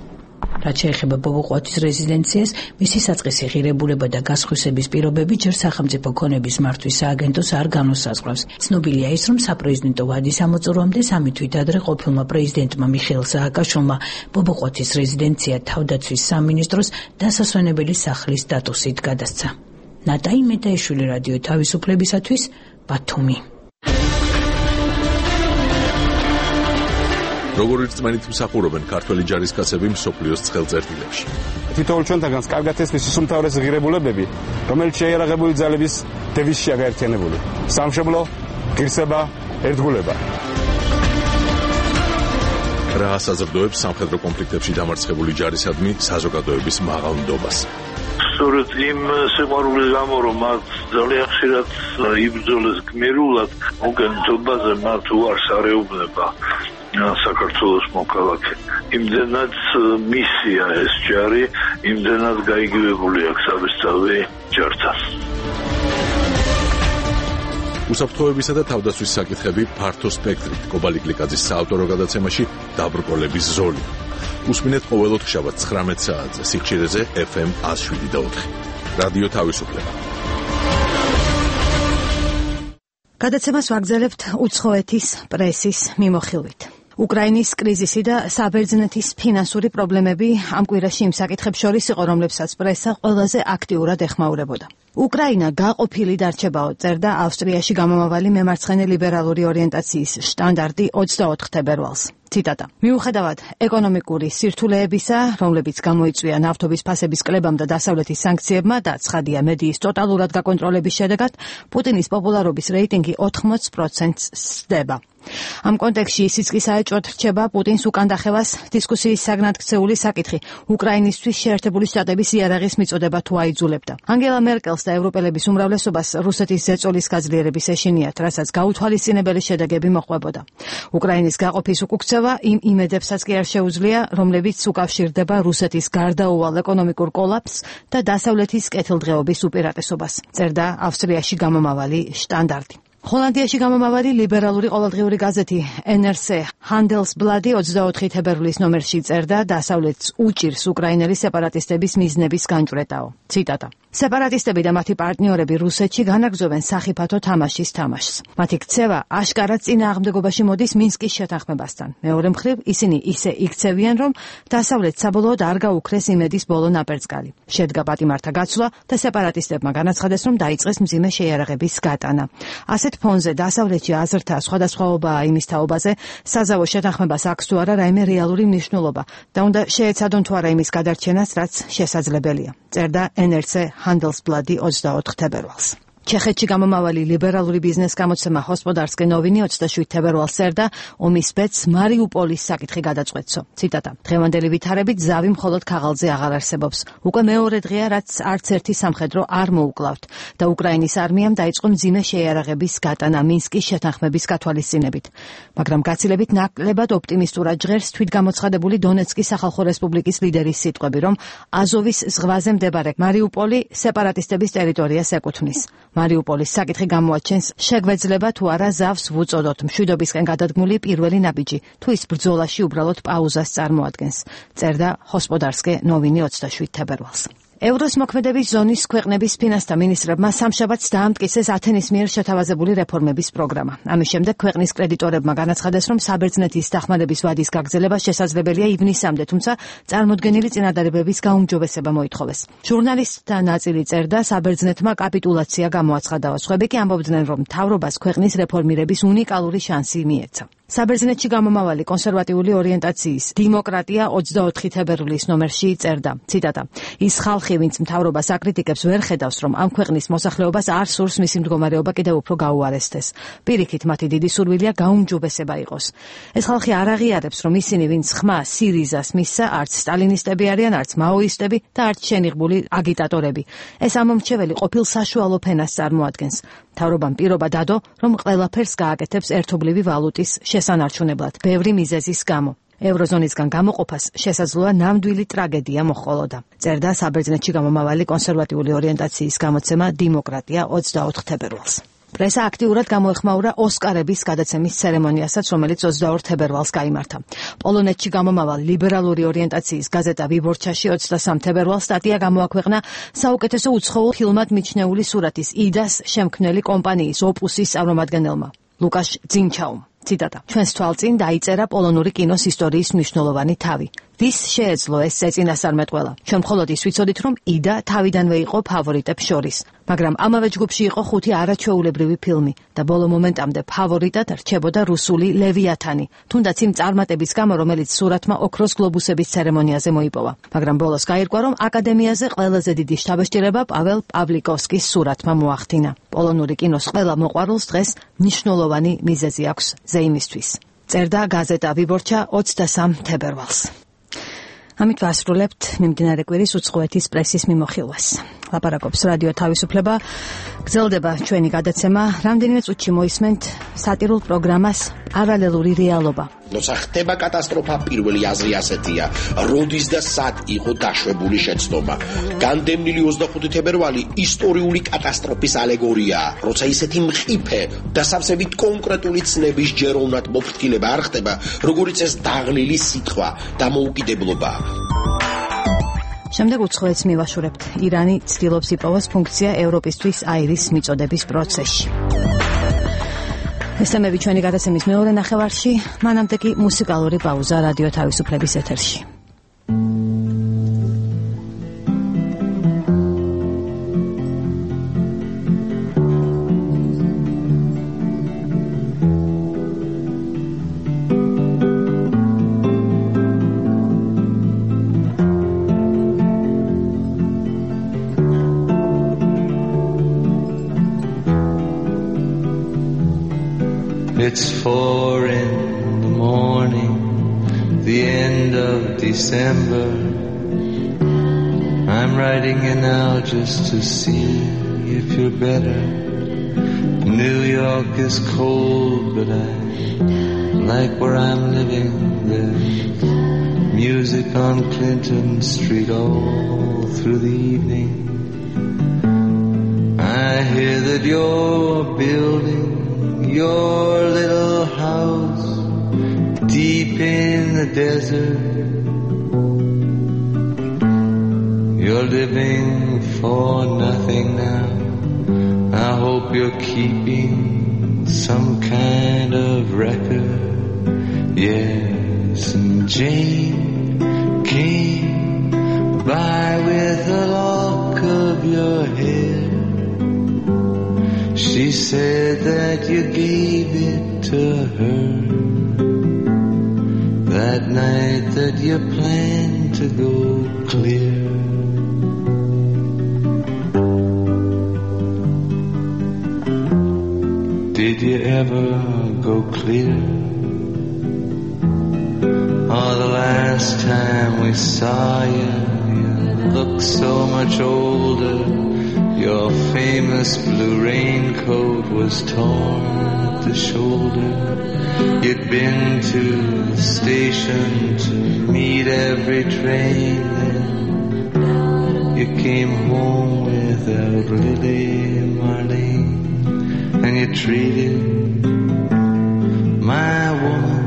რაც შეეხება ბობოყვათის რეზიდენციას, მისი საწყისი ღირებულება და გასხვისების პირობები ჯერ სახელმწიფო ქონების მართვის სააგენტოს არ განუსაზღვრავს. ცნობილია ის, რომ საპრეზიდენტო ვადის ამოწურვამდე სამი თვით ადრე ყოფილმა პრეზიდენტმა მიხეილ სააკაშვილმა ბობოყვათის რეზიდენცია თავდაცვის სამინისტროს დასასვენებელი სახლის სტატუსით გადასცა. ნატაი მეტაიშვილი, რადიო თავისუფლებისათვის, ბათუმი. როგორ რწმენით მსახურობენ ქართველი ჯარისკაცები მსოფლიოს ცხელწერტილებში. თითოეულ ჩვენთანაც კარგად ესმის უმთავრესი ღირებულებები, რომელიც შეიარაღებული ძალების დევიზშია გაერთიანებული. სამშობლო, ღირსება, ერთგულება. რა ასაზრდოებს სამხედრო კონფლიქტებში დამარცხებული ჯარისადმი საზოგადოების მაღალ ნდობას. სწორედ იმ სიყვარულის გამო, რომ მათ ძალიან ხშირად იბრძოლეს გმირულად, მოგონებაზე მათ უარს არეუბნება საქართველოს მოქალაქე. იმდენად მისია ეს ჯარი, იმდენად გაიგივებული აქვს საბესწავლი ჯართან. უსაფრთხოებისა და თავდაცვის საკითხები ფართო სპექტრით. კობალი გლიკაძის საავტორო გადაცემაში დაბრკოლების ზოლი. უსმინეთ ყოველ ოთხშაბათს ცხრამეტ საათზე სიხშირეზე ეფ ემ ათს შვიდი და ოთხი. რადიო თავისუფლება. გადაცემას ვაგრძელებთ უცხოეთის პრესის მიმოხილვით. უკრაინის კრიზისი და საბერძნეთის ფინანსური პრობლემები ამ კვირაში იმ საკითხებს შორის იყო, რომლებსაც პრესა ყველაზე აქტიურად ეხმაურებოდა. უკრაინა გაყოფილი დარჩებაო, წერდა ავსტრიაში გამომავალი მემარცხენე ლიბერალური ორიენტაციის შტანდარტი ოცდაოთხ თებერვალს. ციტატა. მიუხედავად ეკონომიკური სირთულეებისა, რომლებიც გამოიწვია ნავთობის ფასების კლებამ და დასავლეთის სანქციებმა და ცხადია მედიის ტოტალურად გაკონტროლების შედეგად, პუტინის პოპულარობის რეიტინგი ოთხმოც პროცენტს სდება. ამ კონტექსტში ისიც კი საეჭვოდ რჩება პუტინს უკან დახევას დისკუსიის საგნად ქცეული საკითხი უკრაინისთვის შეერთებული შტატების იარაღის მიწოდება თუ აიძულებდა. ანგელა მერკელს და ევროპელების უმრავლესობას რუსეთის ზეწოლის გაძლიერების ეშინიათ, რასაც გაუთვალისწინებელი შედეგები მოყვებოდა. უკრაინის გაყოფის უკუქცევა იმ იმედებსაც კი არ შეუძლია, რომლებიც უკავშირდება რუსეთის გარდაუვალ ეკონომიკურ კოლაფსს და დასავლეთის კეთილდღეობის უპირატესობას, წერდა ავსტრიაში გამომავალი შტანდარტი. ჰოლანდიაში გამომავალი ლიბერალური ყოველდღიური გაზეთი ენ er სე Handelsblatt ოცდაოთხი თებერვლის ნომერში წერდა დასავლეთს უჭირს უკრაინელი სეპარატისტების მიზნების განჭვრეტაო. ციტატა. სეპარატისტები და მათი პარტნიორები რუსეთში განაგრძობენ სახიფათო თამაშის თამაშს. მათი ქცევა აშკარად წინააღმდეგობაში მოდის მინსკის შეთანხმებასთან. მეორე მხრივ ისინი ისე იქცევიან, რომ დასავლეთ საბოლოოდ არ გაუქრეს იმედის ბოლო ნაპერწკალი. შედგა პატიმართა გაცვლა და სეპარატისტებმა განაცხადეს, რომ დაიწყეს მძიმე შეიარაღების გატანა. ასეთ ფონზე დასავლეთში აზრთა სხვადასხვაობაა იმის თაობაზე, საზავო შეთანხმებას აქვს თუ არა რაიმე რეალური მნიშვნელობა და უნდა შეეცადონ თუ არა იმის გადარჩენას, რაც შესაძლებელია. წერდა ენ er სე Handelsblatt-ი ოცდაოთხ თებერვალს. ჩეხეთში გამომავალი ლიბერალური ბიზნეს გამოცემა Hospodarskie noviny ოცდაშვიდ თებერვალს წერდა ომის ბედს მარიუპოლის საკითხი გადაწყვეტსო. ციტატა: დღევანდელი ვითარებით ზავი მხოლოდ ქაღალდზე აღარ არსებობს. უკვე მეორე დღეა, რაც არც ერთი სამხედრო არ მოუკლავთ და უკრაინის არმიამ დაიწყო მძიმე შეიარაღების გატანა მინსკის შეთანხმების გათვალისწინებით. მაგრამ გაცილებით ნაკლებად ოპტიმისტურად ჟღერს თვითგამოცხადებული დონეცკის სახალხო რესპუბლიკის ლიდერის სიტყვები, რომ აზოვის ზღვაზე მდებარე მარიუპოლი სეპარატისტების ტერიტორიას ეკუთვნის. მარიუპოლის საკითხი გამოაჩენს შეგვეძლება თუ არა ზავს ვუწოდოთ მშვიდობისკენ გადადგმული პირველი ნაბიჯი, თუ ის ბრძოლაში უბრალოდ პაუზას წარმოადგენს, წერდა Hospodarskie noviny ოცდაშვიდ თებერვალს. ევროს მოქმედების ზონის ქვეყნების ფინანსთა მინისტრებმა სამშაბათს დაამტკიცეს ათენის მიერ შეთავაზებული რეფორმების პროგრამა. ამის შემდეგ ქვეყნის კრედიტორებმა განაცხადეს, რომ საბერძნეთის დახმარების ვადის გაგრძელება შესაძლებელია ივნისამდე, თუმცა წარმოდგენილი წინადადებების გაუმჯობესება მოითხოვეს. ჟურნალისტთა ნაწილი წერდა, საბერძნეთმა კაპიტულაცია გამოაცხადა. სხვები კი ამბობდნენ, რომ მთავრობას ქვეყნის რეფორმირების უნიკალური შანსი მიეცა. საბერძნეთში გამომავალი კონსერვატიული ორიენტაციის დიმოკრატია ოცდაოთხი თებერვლის ნომერში წერდა, ციტატა: ის ხალხი, ვინც მთავრობას აკრიტიკებს, ვერ ხედავს, რომ ამ ქვეყნის მოსახლეობას არ სურს მისი მდგომარეობა კიდევ უფრო გაუარესდეს. პირიქით, მათი დიდი სურვილია გაუმჯობესება იყოს. ეს ხალხი არ აღიარებს, რომ ისინი, ვინც ხმა სირიზას მისცა, არც სტალინისტები არიან, არც მაოისტები და არც შენიღბული აგიტატორები. ეს ამომრჩეველი ყოფილ საშუალო ფენას წარმოადგენს. მთავრობამ პირობა დადო, რომ ყველაფერს გააკეთებს ერთობლივი ვალუტის შესანარჩუნებლად, ბევრი მიზეზის გამო. ევროზონისგან გამოყოფას შესაძლოა ნამდვილი ტრაგედია მოჰყოლოდა. წერდა საბერძნეთში გამომავალი კონსერვატიული ორიენტაციის გამოცემა დიმოკრატია ოცდაოთხ თებერვალს. პრესა აქტიურად გამოეხმაურა ოსკარების გადაცემის ცერემონიასაც, რომელიც ოცდაორ თებერვალს გაიმართა. პოლონეთში გამომავალ ლიბერალური ორიენტაციის გაზეტა ვიბორჩაში ოცდასამ თებერვალს სტატია გამოაქვეყნა საუკეთესო უცხოურ ფილმად მიჩნეული სურათის იდას შემქმნელი კომპანიის ოპუსის წარმომადგენელმა, ლუკაშ ძინჩაუმ. ციტატა: ჩვენს თვალწინ დაიწერა პოლონური კინოს ისტორიის მნიშვნელოვანი თავი. ვის შეეძლო ეს წინასწარმეტყველა? ჩვენ მხოლოდ ის ვიცოდით, რომ იდა თავიდანვე იყო ფავორიტებს შორის, მაგრამ ამავე ჯგუფში იყო ხუთი არაჩვეულებრივი ფილმი და ბოლო მომენტამდე ფავორიტად რჩებოდა რუსული ლევიათანი, თუნდაც იმ წარმატების გამო, რომელიც სურათმა ოქროს გლობუსების ცერემონიაზე მოიპოვა. მაგრამ ბოლოს გაირკვა, რომ აკადემიაზე ყველაზე დიდი შთაბეჭდილება პაվել პავლიკოვსკის სურათმა მოახდინა. პოლონური კინოს ყველა მოყვარულს დღეს მნიშვნელოვანი მიზეზი აქვს ზეიმისთვის, წერდა გაზეტა ვიბორჩა ოცდასამ თებერვალს. ამით ვასრულებთ მიმდინარე კვირის უცხოეთის პრესის მიმოხილვას. ლაპარაკობს რადიო თავისუფლება. გრძელდება ჩვენი გადაცემა. რამდენიმე წუთში მოისმენთ სატირულ პროგრამას პარალელური რეალობა. როცა ხდება კატასტროფა, პირველი აზრი ასეთია: როდის და სად იყო დაშვებული შეცდომა? განდევნილი ოცდახუთი თებერვალი ისტორიული კატასტროფის ალეგორიაა. როცა ისეთი მყიფე და სავსებით კონკრეტული ცნების ჯეროვნად მოფრთხილება არ ხდება, როგორც ეს დაღლილი სიტყვა დამოუკიდებლობა. შემდეგ უცხოეთს მივაშურებთ. ირანი ცდილობს იპოვოს ფუნქცია ევროპისთვის აირის მიწოდების პროცესში. ეს თემები ჩვენი გადაცემის მეორე ნახევარში, მანამდე კი მუსიკალური პაუზა რადიო თავისუფლების ეთერში. It's four in the morning, the end of December. I'm writing you now just to see if you're better. New York is cold, but I like where I'm living. There's music on Clinton Street all through the evening. I hear that you're building your little house deep in the desert. You're living for nothing now. I hope you're keeping some kind of record. Yes, and Jane came by with a lock of your hair. She said that you gave it to her that night that you planned to go clear. Did you ever go clear? Oh, the last time we saw you, you looked so much older. Your famous blue raincoat was torn at the shoulder. You'd been to the station to meet every train. Then you came home without Lily Marlene, and you treated my woman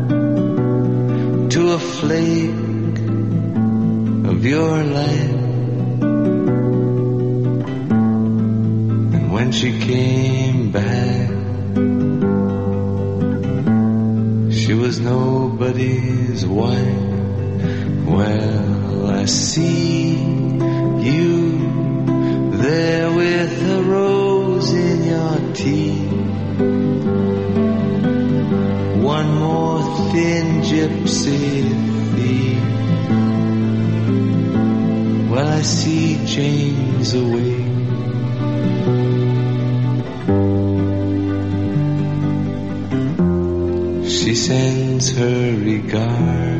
to a flake of your life. And when she came back, she was nobody's wife. Well, I see you there with a rose in your teeth, one more thin gypsy thief. Well, I see Jane's away. She sends her regard.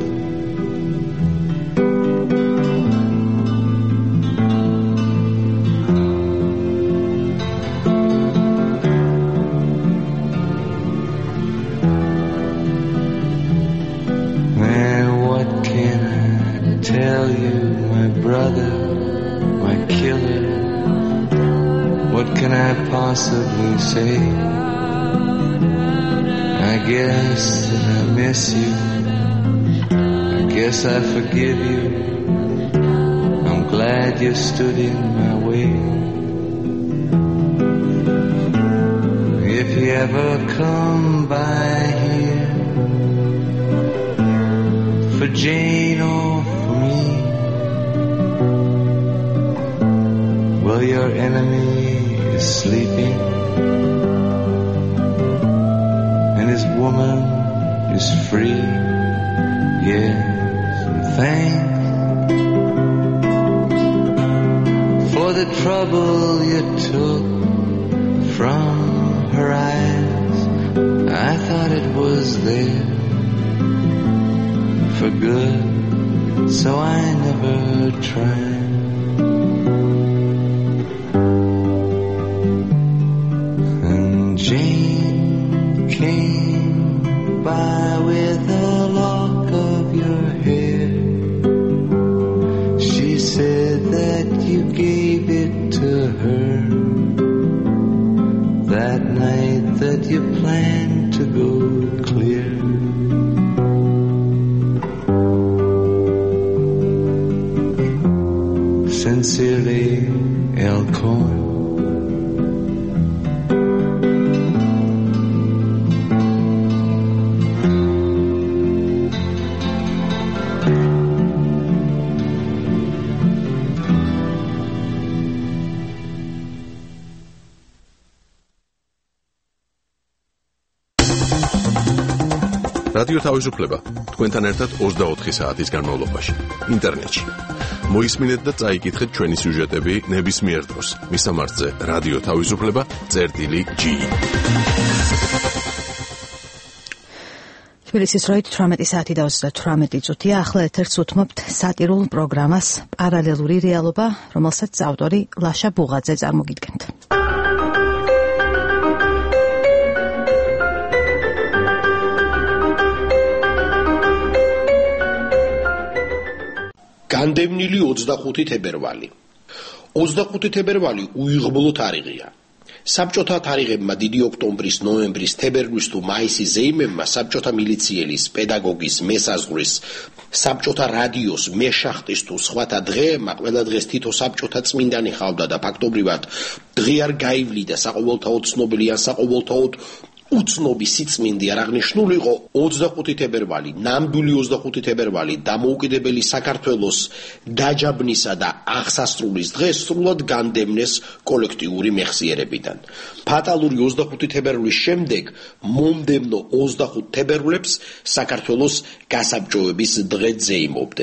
Man, what can I tell you, my brother, my killer? What can I possibly say? I guess that I miss you. I guess I forgive you. I'm glad you stood in my way. If you ever come by here, for Jane or for me, well, your enemy is sleeping, his woman is free. Yes, and thanks for the trouble you took from her eyes. I thought it was there for good, so I never tried. And Jane came by with a lock of your hair. She said that you gave it to her that night that you planned to go clear. Sincerely, Elkhorn. რადიო თავისუფლება თქვენთან ერთად ოცდაოთხი საათის განმავლობაში ინტერნეტში. მოისმინეთ და წაიკითხეთ ჩვენი სიუჟეტები ნებისმიერ დროს. მისამართზე რადიო თავისუფლება წერტილი ჯი. თბილისის დროით თვრამეტი საათი და ოცდათვრამეტი წუთია. ახლა ეთერს უთმობთ სატირულ პროგრამას პარალელური რეალობა, რომელსაც ავტორი ლაშა ბუღაძე წარმოგიდგენთ. განდევნილი ოცდახუთი თებერვალი. ოცდახუთი თებერვალი უიღბლო თარიღია. საბჭოთა თარიღებმა დიდი ოქტომბრის, ნოემბრის, თებერვლის თუ მაისის ზეიმებმა საბჭოთა მილიციელის, პედაგოგის, მესაზღვრის, საბჭოთა რადიოს, მეშახტის თუ სხვათა დღეებმა ყველა დღეს თითო საბჭოთა წმინდანი ხავდა და ფაქტობრივად დღე არ გაივლიდა საყოველთაოდ ცნობილი ან საყოველთაოდ უცნობი სიწმინდე არ აღნიშნული იყო ოცდახუთი თებერვალი, ნამდვილი ოცდახუთი თებერვალი დამოუკიდებელი საქართველოს დაჯაბნისა და აღსასრულის დღეს სრულად განდევნეს კოლექტიური მეხსიერებიდან. ფატალური ოცდახუთი თებერვლის შემდეგ მომდევნო ოცდახუთ თებერვლებს საქართველოს გასაბჭოების დღე ზეიმობდნენ.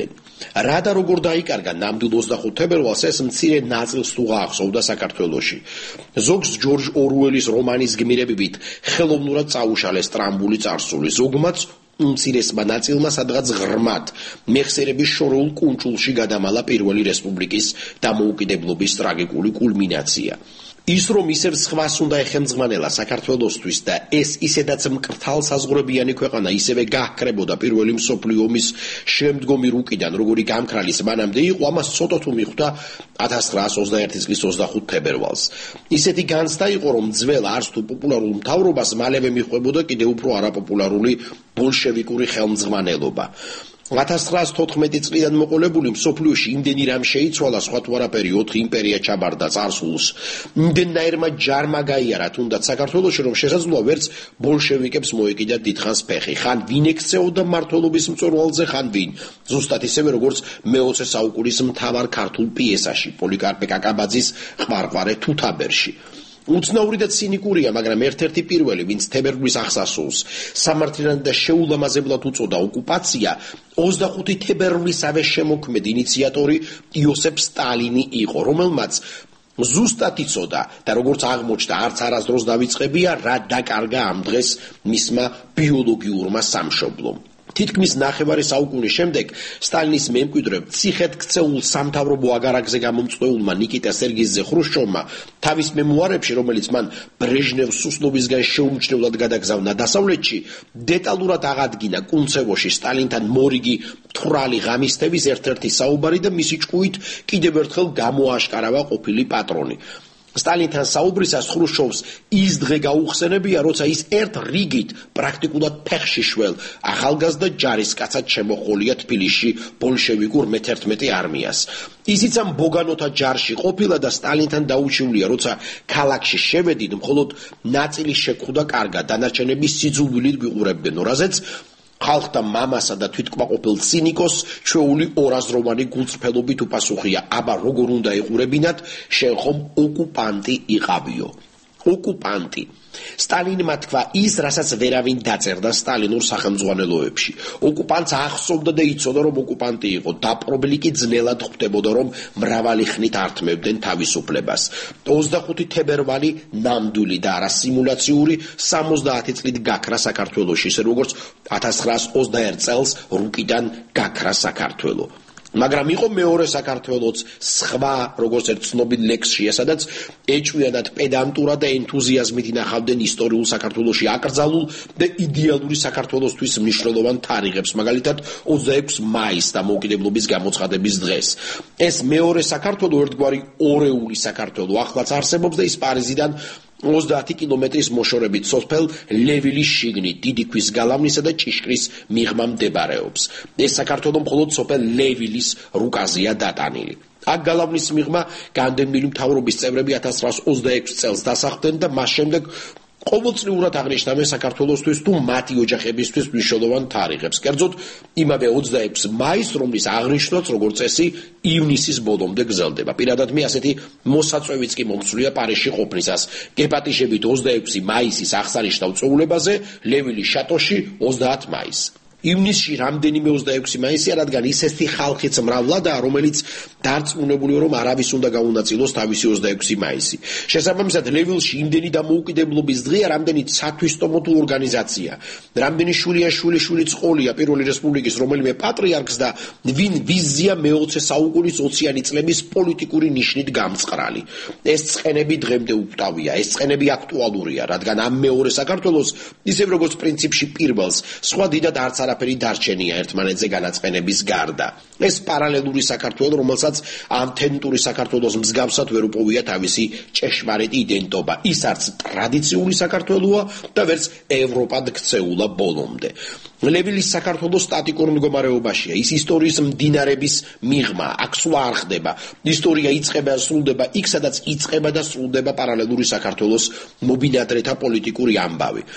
რა და როგორ დაიკარგა ნამდვილ ოცდახუთ თებერვალს ეს მცირე ნაწილს თუ გაახსოვდა საქართველოში. ზოგს ჯორჯ ორუელის რომანის გმირებივით ხელოვნურად წაუშალეს ტრამბული წარსული, ზოგმაც უმცირესმა ნაწილმა სადღაც ღრმად მეხსიერების შორეულ კუნჭულში გადამალა პირველი რესპუბლიკის დამოუკიდებლობის ტრაგიკული კულმინაცია. ის რომ ისევ სხვას უნდა ეხემძღვანელა საქართველოსთვის და ეს ისედაც მკრთალ საზღვრებიანი ქვეყანა ისევე გაჰქრებოდა პირველი მსოფლიო ომის შემდგომი რუკიდან როგორი გამქრალის მანამდე იყო, ამას ცოტა თუ მიხვდა ათას ცხრაას ოცდაერთი წლის ოცდახუთ თებერვალს. ისეთი განცდა იყო, რომ ძველ არც თუ პოპულარულ მთავრობას მალევე მიხვდებოდა კიდევ უფრო არაპოპულარული ბოლშევიკური ხელმძღვანელობა. ათას ცხრაას თოთხმეტი წლიდან მოყოლებული მსოფლიოში იმდენი რამ შეიცვალა, სხვა თუ არაფერი ოთხი იმპერია ჩაბარდა წარსულს. იმდენნაირმა ჯარმა გაიარა თუნდაც საქართველოში, რომ შესაძლოა ვერც ბოლშევიკებს მოეკიდა დიდხანს ფეხი. ხან ვინ ექცეოდა მმართველობის მწვერვალზე, ხან ვინ. ზუსტად ისევე როგორც მეოცე საუკუნის მთავარ ქართულ პიესაში, პოლიკარპე კაკაბაძის ყვარყვარე თუთაბერში. უცნაური და ცინიკურია, მაგრამ ერთ-ერთი პირველი, ვინც თებერვლის აღსასრულს სამართლიანად და შეულამაზებლად უწოდა ოკუპაცია, ოცდახუთი თებერვლისავე შემოქმედი ინიციატორი იოსებ სტალინი იყო, რომელმაც ზუსტად იცოდა და როგორც აღმოჩნდა, არც არასდროს დავიწყებია, რა დაკარგა ამ დღეს მისმა ბიოლოგიურმა სამშობლომ. თითქმის ნახევარი საუკუნის შემდეგ სტალინის მემკვიდრე ციხედ ქცეულ სამთავრობო აგარაკზე გამომწვეულმა ნიკიტა სერგეიძე ხრუშჩოვმა თავის მემუარებში, რომელიც მან ბრეჟნევს სუსლობისგან შეუმჩნევლად გადაგზავნა დასავლეთში, დეტალურად აღადგინა კუნცევოში სტალინთან მორიგი მთვრალი ღამისთების ერთ-ერთი საუბარი და მისი ჭკუით კიდევ ერთხელ გამოაშკარავა ყოფილი პატრონი. სტალინთან საუბრისას ხრუშჩოვს ის დღე გაუხსენებია, როცა ის ერთ რიგით პრაქტიკულად ფეხში შველ ახალგაზრდა ჯარისკაცად შემოჰყოლია თბილისში ბოლშევიკურ მეთერთმეტე არმიას. ისიც ამ ბოგანოთა ჯარში ყოფილა და სტალინთან დაუჩივლია, როცა ქალაქში შევედით, მხოლოდ ნაწილი შეგხვდა კარგად, დანარჩენები სიძულვილით გვიყურებდნენ, რაზეც ხალხთა მამასა და თვითკმაყოფილ ცინიკოს ჩვეული ორაზროვანი გულწრფელობით უპასუხია, აბა როგორ უნდა იყურებინათ, შენ ხომ ოკუპანტი იყავიო. ოკუპანტი. სტალინმა თქვა ის, რასაც ვერავინ დაწერდა სტალინურ სახელმძღვანელოებში. ოკუპანტს ახსოვდა და იცოდა, რომ ოკუპანტი იყო, დაპყრობილი კი ძნელად ხვდებოდა, რომ მრავალი ხნით ართმევდნენ თავისუფლებას. ოცდახუთი თებერვალი ნამდვილი და არა სიმულაციური სამოცდაათი წლით გაქრა საქართველოში, ისე როგორც ათას ცხრაას ოცდაერთ წელს რუკიდან გაქრა საქართველო. მაგრამ იყო მეორე საქართველოც სხვა, როგორც ერთ ცნობილ ლექსშია, სადაც ეჭვიანად პედანტურად და ენთუზიაზმით ინახავდნენ ისტორიულ საქართველოში აკრძალულ და იდეალური საქართველოსთვის მნიშვნელოვან თარიღებს, მაგალითად ოცდაექვსი მაისს დამოუკიდებლობის გამოცხადების დღეს. ეს მეორე საქართველო ერთგვარი ორეული საქართველო ახლაც არსებობს და ის პარიზიდან ოცდაათი კილომეტრის მოშორებით სოფელ ლევილის შიგნით დიდი ქვის გალავნისა და ჭიშკრის მიღმა მდებარეობს. ეს საქართველო მხოლოდ სოფელ ლევილის რუკაზეა დატანილი. აქ გალავნის მიღმა განდევნილი მთავრობის წევრები ათას ცხრაას ოცდაექვსი წელს დასახლდნენ და მას შემდეგ ყოველწლიურად აღნიშნავენ საქართველოსთვის თუ მათი ოჯახებისთვის მნიშვნელოვან თარიღებს. კერძოდ იმავე ოცდაექვსი მაისს, რომლის აღნიშვნაც როგორც წესი ივნისის ბოლომდე გრძელდება. პირადად მე ასეთი მოსაწვევიც კი მომსვლია პარიზში ყოფნისას. გეპატიჟებით ოცდაექვსი მაისის აღსანიშნავ წვეულებაზე ლევილის შატოში ოცდაათი მაისი. ივნისში რამდენიმე ოცდაექვსი მაისია, რადგან ისეთი ხალხიც მრავლადაა, რომელიც დარწმუნებულია, რომ არავის უნდა გაუნაწილოს თავისი ოცდაექვსი მაისი. შესაბამისად, ლევილში იმდენი დამოუკიდებლობის დღეა, რამდენიც სათვისტომო თუ ორგანიზაცია. რამდენი შვილია შვილიშვილი წყოლია პირველი რესპუბლიკის რომელიმე პატრიარქს და ვინ ვიზია მეოცე საუკუნის ოციანი წლების პოლიტიკური ნიშნით გამწყრალი. ეს წყენები დღემდე უკვდავია, ეს წყენები აქტუალურია, რადგან ამ მეორე საქართველოს, ისევ როგორც პრინციპში პირველს, სხვა დიდად არც არაფერი დარჩენია ერთმანეთზე განაწყენების გარდა. ეს პარალელური საქართველო, რომელსაც ამთენტური საქართველოს მსგავსად ვერ უპოვია თავისი ჭეშმარიტი იდენტობა. ის არც ტრადიციული საქართველოა და ვერც ევროპად ქცეულა ბოლომდე. ლევილის საქართველო სტატიკურ მდგომარეობაშია. ის ისტორიის მდინარების მიღმა, აქ სვლა არ ხდება. ისტორია იწყება და სრულდება იქ, სადაც იწყება და სრულდება პარალელური საქართველოს მობინადრეთა პოლიტიკური ამბავი.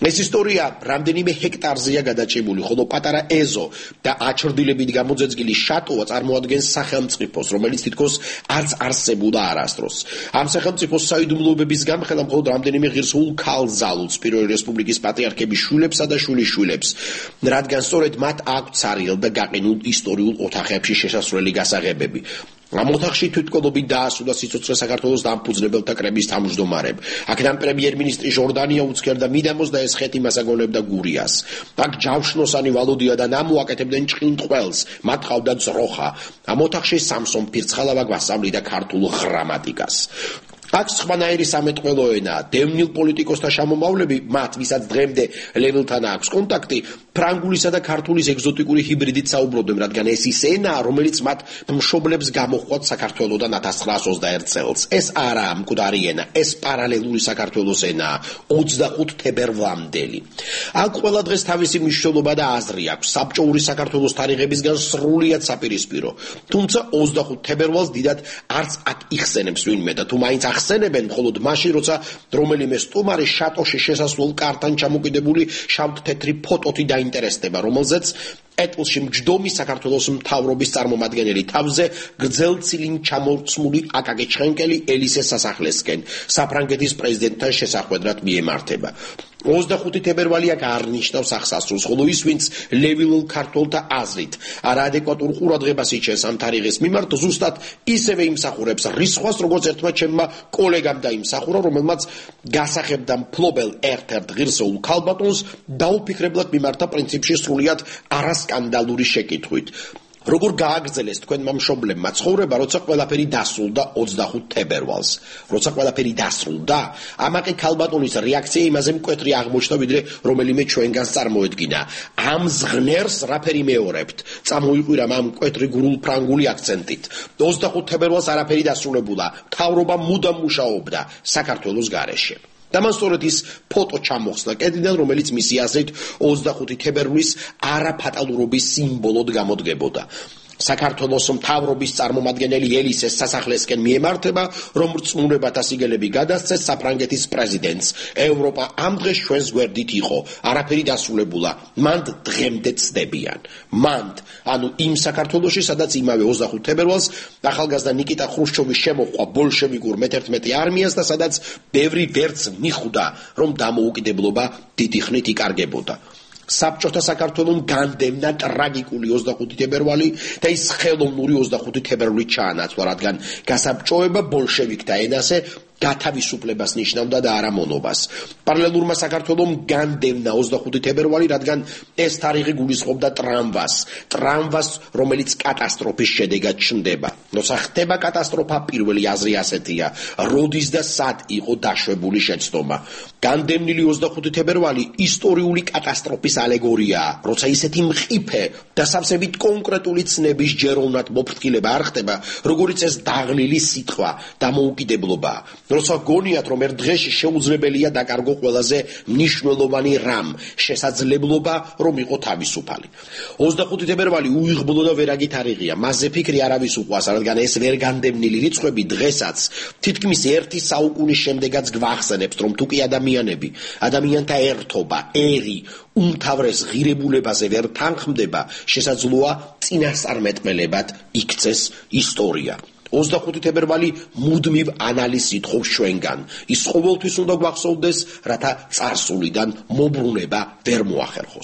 ეს ისტორია რამდენიმე ჰექტარზეა გადაჭიმული, ხოლო პატარა ეზო და აჩრდილებით გამოძეძგილი შატოა წარმოადგენს სახელმწიფოს, რომელიც თითქოს არც არსებულა არასდროს. ამ სახელმწიფოს საიდუმლოებების გამხელა მხოლოდ რამდენიმე ღირსეულ ქალს ზალუց პირველი რესპუბლიკის პატრიარქების შვილებსა და შვილიშვილებს, რადგან სწორედ მათ აქვთ ცარიელ და გაყინულ ისტორიულ ოთახებში შესასვლელი გასაღებები. ამ ოთახში თვითმკვლელობით დაასრულა სიცოცხლე საქართველოს დამფუძნებელთა კრების თავმჯდომარემ. აქედან პრემიერ-მინისტრი ჟორდანია უცქერდა მიდამოს და ესხეთი მას აგონებდა გურიას. აქ ჯავშნოსანი ვალოდია და ნამო აკეთებდნენ ჭყინტყველს, მათ ყავდათ ძროხა. ამ ოთახში სამსონ ფირცხალავა გვასწავლიდა ქართულ გრამატიკას. აქ სხვანაირი სამეთყველო ენაა. დევნილ პოლიტიკოსთა შამომავლები, მათ ვისაც დღემდე ლევილთან აქვს კონტაქტი, ფრანგულისა და ქართულის ეგზოტიკური ჰიბრიდით საუბრობდნენ, რადგან ეს ის ენაა, რომელიც მათ მშობლებს გამოჰყვათ საქართველოდან ათას ცხრაას ოცდაერთ წელს. ეს არაა მკვდარი ენა, ეს პარალელური საქართველოს ენაა, ოცდახუთ თებერვლამდელი. აქ ყველა დღეს თავისი მნიშვნელობა და აზრი აქვს. საბჭოური საქართველოს თარიღებისგან სრულიად საპირისპირო. თუმცა ოცდახუთ თებერვალს დიდად არც აქ იხსენებს ვინმე და თუ მაინც ახსენებენ, მხოლოდ მაშინ, როცა რომელიმე სტუმარი შატოში შესასვლელ კართან ჩამოკიდებული შავ-თეთრი ფოტოთი დაინტერესდება, რომელზეც ეტლში მჯდომი საქართველოს მთავრობის წარმომადგენელი თავზე გრძელწილინ ჩამორცმული აკაკი ჩხენკელი ელისეს სასახლესკენ საფრანგეთის პრეზიდენტთან შესახვედრად მიემართება. ოცდახუთი თებერვალი აქ არ ნიშნავს აღსასრულს, ხოლო ის, ვინც ლევილურ ქართველთა აზრით არაადეკვატურ ყურადღებას იჩენს ამ თარიღის მიმართ, ზუსტად ისევე იმსახურებს რისხვას, როგორც ერთმა ჩემმა კოლეგამ დაიმსახურა, რომელმაც გასახებდა მფლობელ ერთ-ერთ ღირსეულ ქალბატონს დაუფიქრებლად მიმართა პრინციპში სრულიად არასკანდალური შეკითხვით. როგორ გააგრძელეს თქვენმა მშობლებმა ცხოვრება, როცა ყველაფერი დასრულდა ოცდახუთ თებერვალს? როცა ყველაფერი დასრულდა, ამაყი ქალბატონის რეაქცია იმაზე მკვეთრი აღმოჩნდა, ვიდრე რომელიმე ჩვენგანს წარმოედგინა. ამ ზღნერს რაფერი მეორებთ? წამოიყვირა ამ მკვეთრი გურულ ფრანგული აქცენტით. ოცდახუთ თებერვალს არაფერი დასრულებულა, მთავრობა მუდამ მუშაობდა საქართველოს გარეშე. და მან სწორედ ის ფოტო ჩამოხსნა კედლიდან, რომელიც მისი აზრით ოცდახუთი თებერვლის არაფატალურობის სიმბოლოდ გამოდგებოდა. საქართველოს მთავრობის წარმომადგენელი ელისეს სასახლესკენ მიემართება, რომ რწმუნებათა სიგელები გადასცეს საფრანგეთის პრეზიდენტს. ევროპა ამ დღეს ჩვენს გვერდით იყო, არაფერი დასრულებულა, მანდ დღემდე ცდებიან. მანდ, ანუ იმ საქართველოში, სადაც იმავე ოცდახუთ თებერვალს ახალგაზრდა ნიკიტა ხრუშჩოვი შემოჰყვა ბოლშევიკურ მეთერთმეტე არმიას და სადაც ბევრი ვერც მიხვდა, რომ დამოუკიდებლობა დიდი ხნით იკარგებოდა. საბჭოთა საქართველოს განდევნა ტრაგიკული ოცდახუთი თებერვალი და ის ხელოვნური ოცდახუთი თებერვლით ჩაანაცვლა, რადგან გასაბჭოება ბოლშევიკთა ენაზე გათავისუფლებას ნიშნავდა და არა მონობას. პარალელურმა საქართველოს განდევნა ოცდახუთი თებერვალი, რადგან ეს თარიღი გულისხმობდა ტრამვას, ტრამვას, რომელიც კატასტროფის შედეგად ჩნდება. როცა ხდება კატასტროფა, პირველი აზრი ასეთია, როდის და სად იყო დაშვებული შეცდომა. განდევნილი ოცდახუთი თებერვალი ისტორიული კატასტროფის ალეგორიაა, როცა ისეთი მყიფე და სავსებით კონკრეტული ცნების ჯეროვნად მოფრთხილება არ ხდება, როგორიც ეს დაღლილი სიტყვა დამოუკიდებლობა. როცა გონიათ, რომ ერთ დღეში შეუძლებელია დაკარგო ყველაზე მნიშვნელოვანი რამ, შესაძლებლობა, რომ იყო თავისუფალი. ოცდახუთი თებერვალი უიღბლო და ვერაგი თარიღია, მასზე ფიქრი არავის უყვას, რადგან ეს ვერ განდევნილი რიცხვები დღესაც თითქმის ერთი საუკუნის შემდეგაც გვახსენებს, რომ თუკი ადამიანები, ადამიანთა ერთობა, ერი, უმთავრეს ღირებულებაზე ვერ თანხმდება, შესაძლოა წინასწარმეტყველებად იქცეს ისტორია. ოცდახუთი თებერვალი მუდმივ ანალიზს ითხოვს ჩვენგან. ის ყოველთვის უნდა გვახსოვდეს, რათა წარსულიდან მობრუნება ვერ მოახერხოს.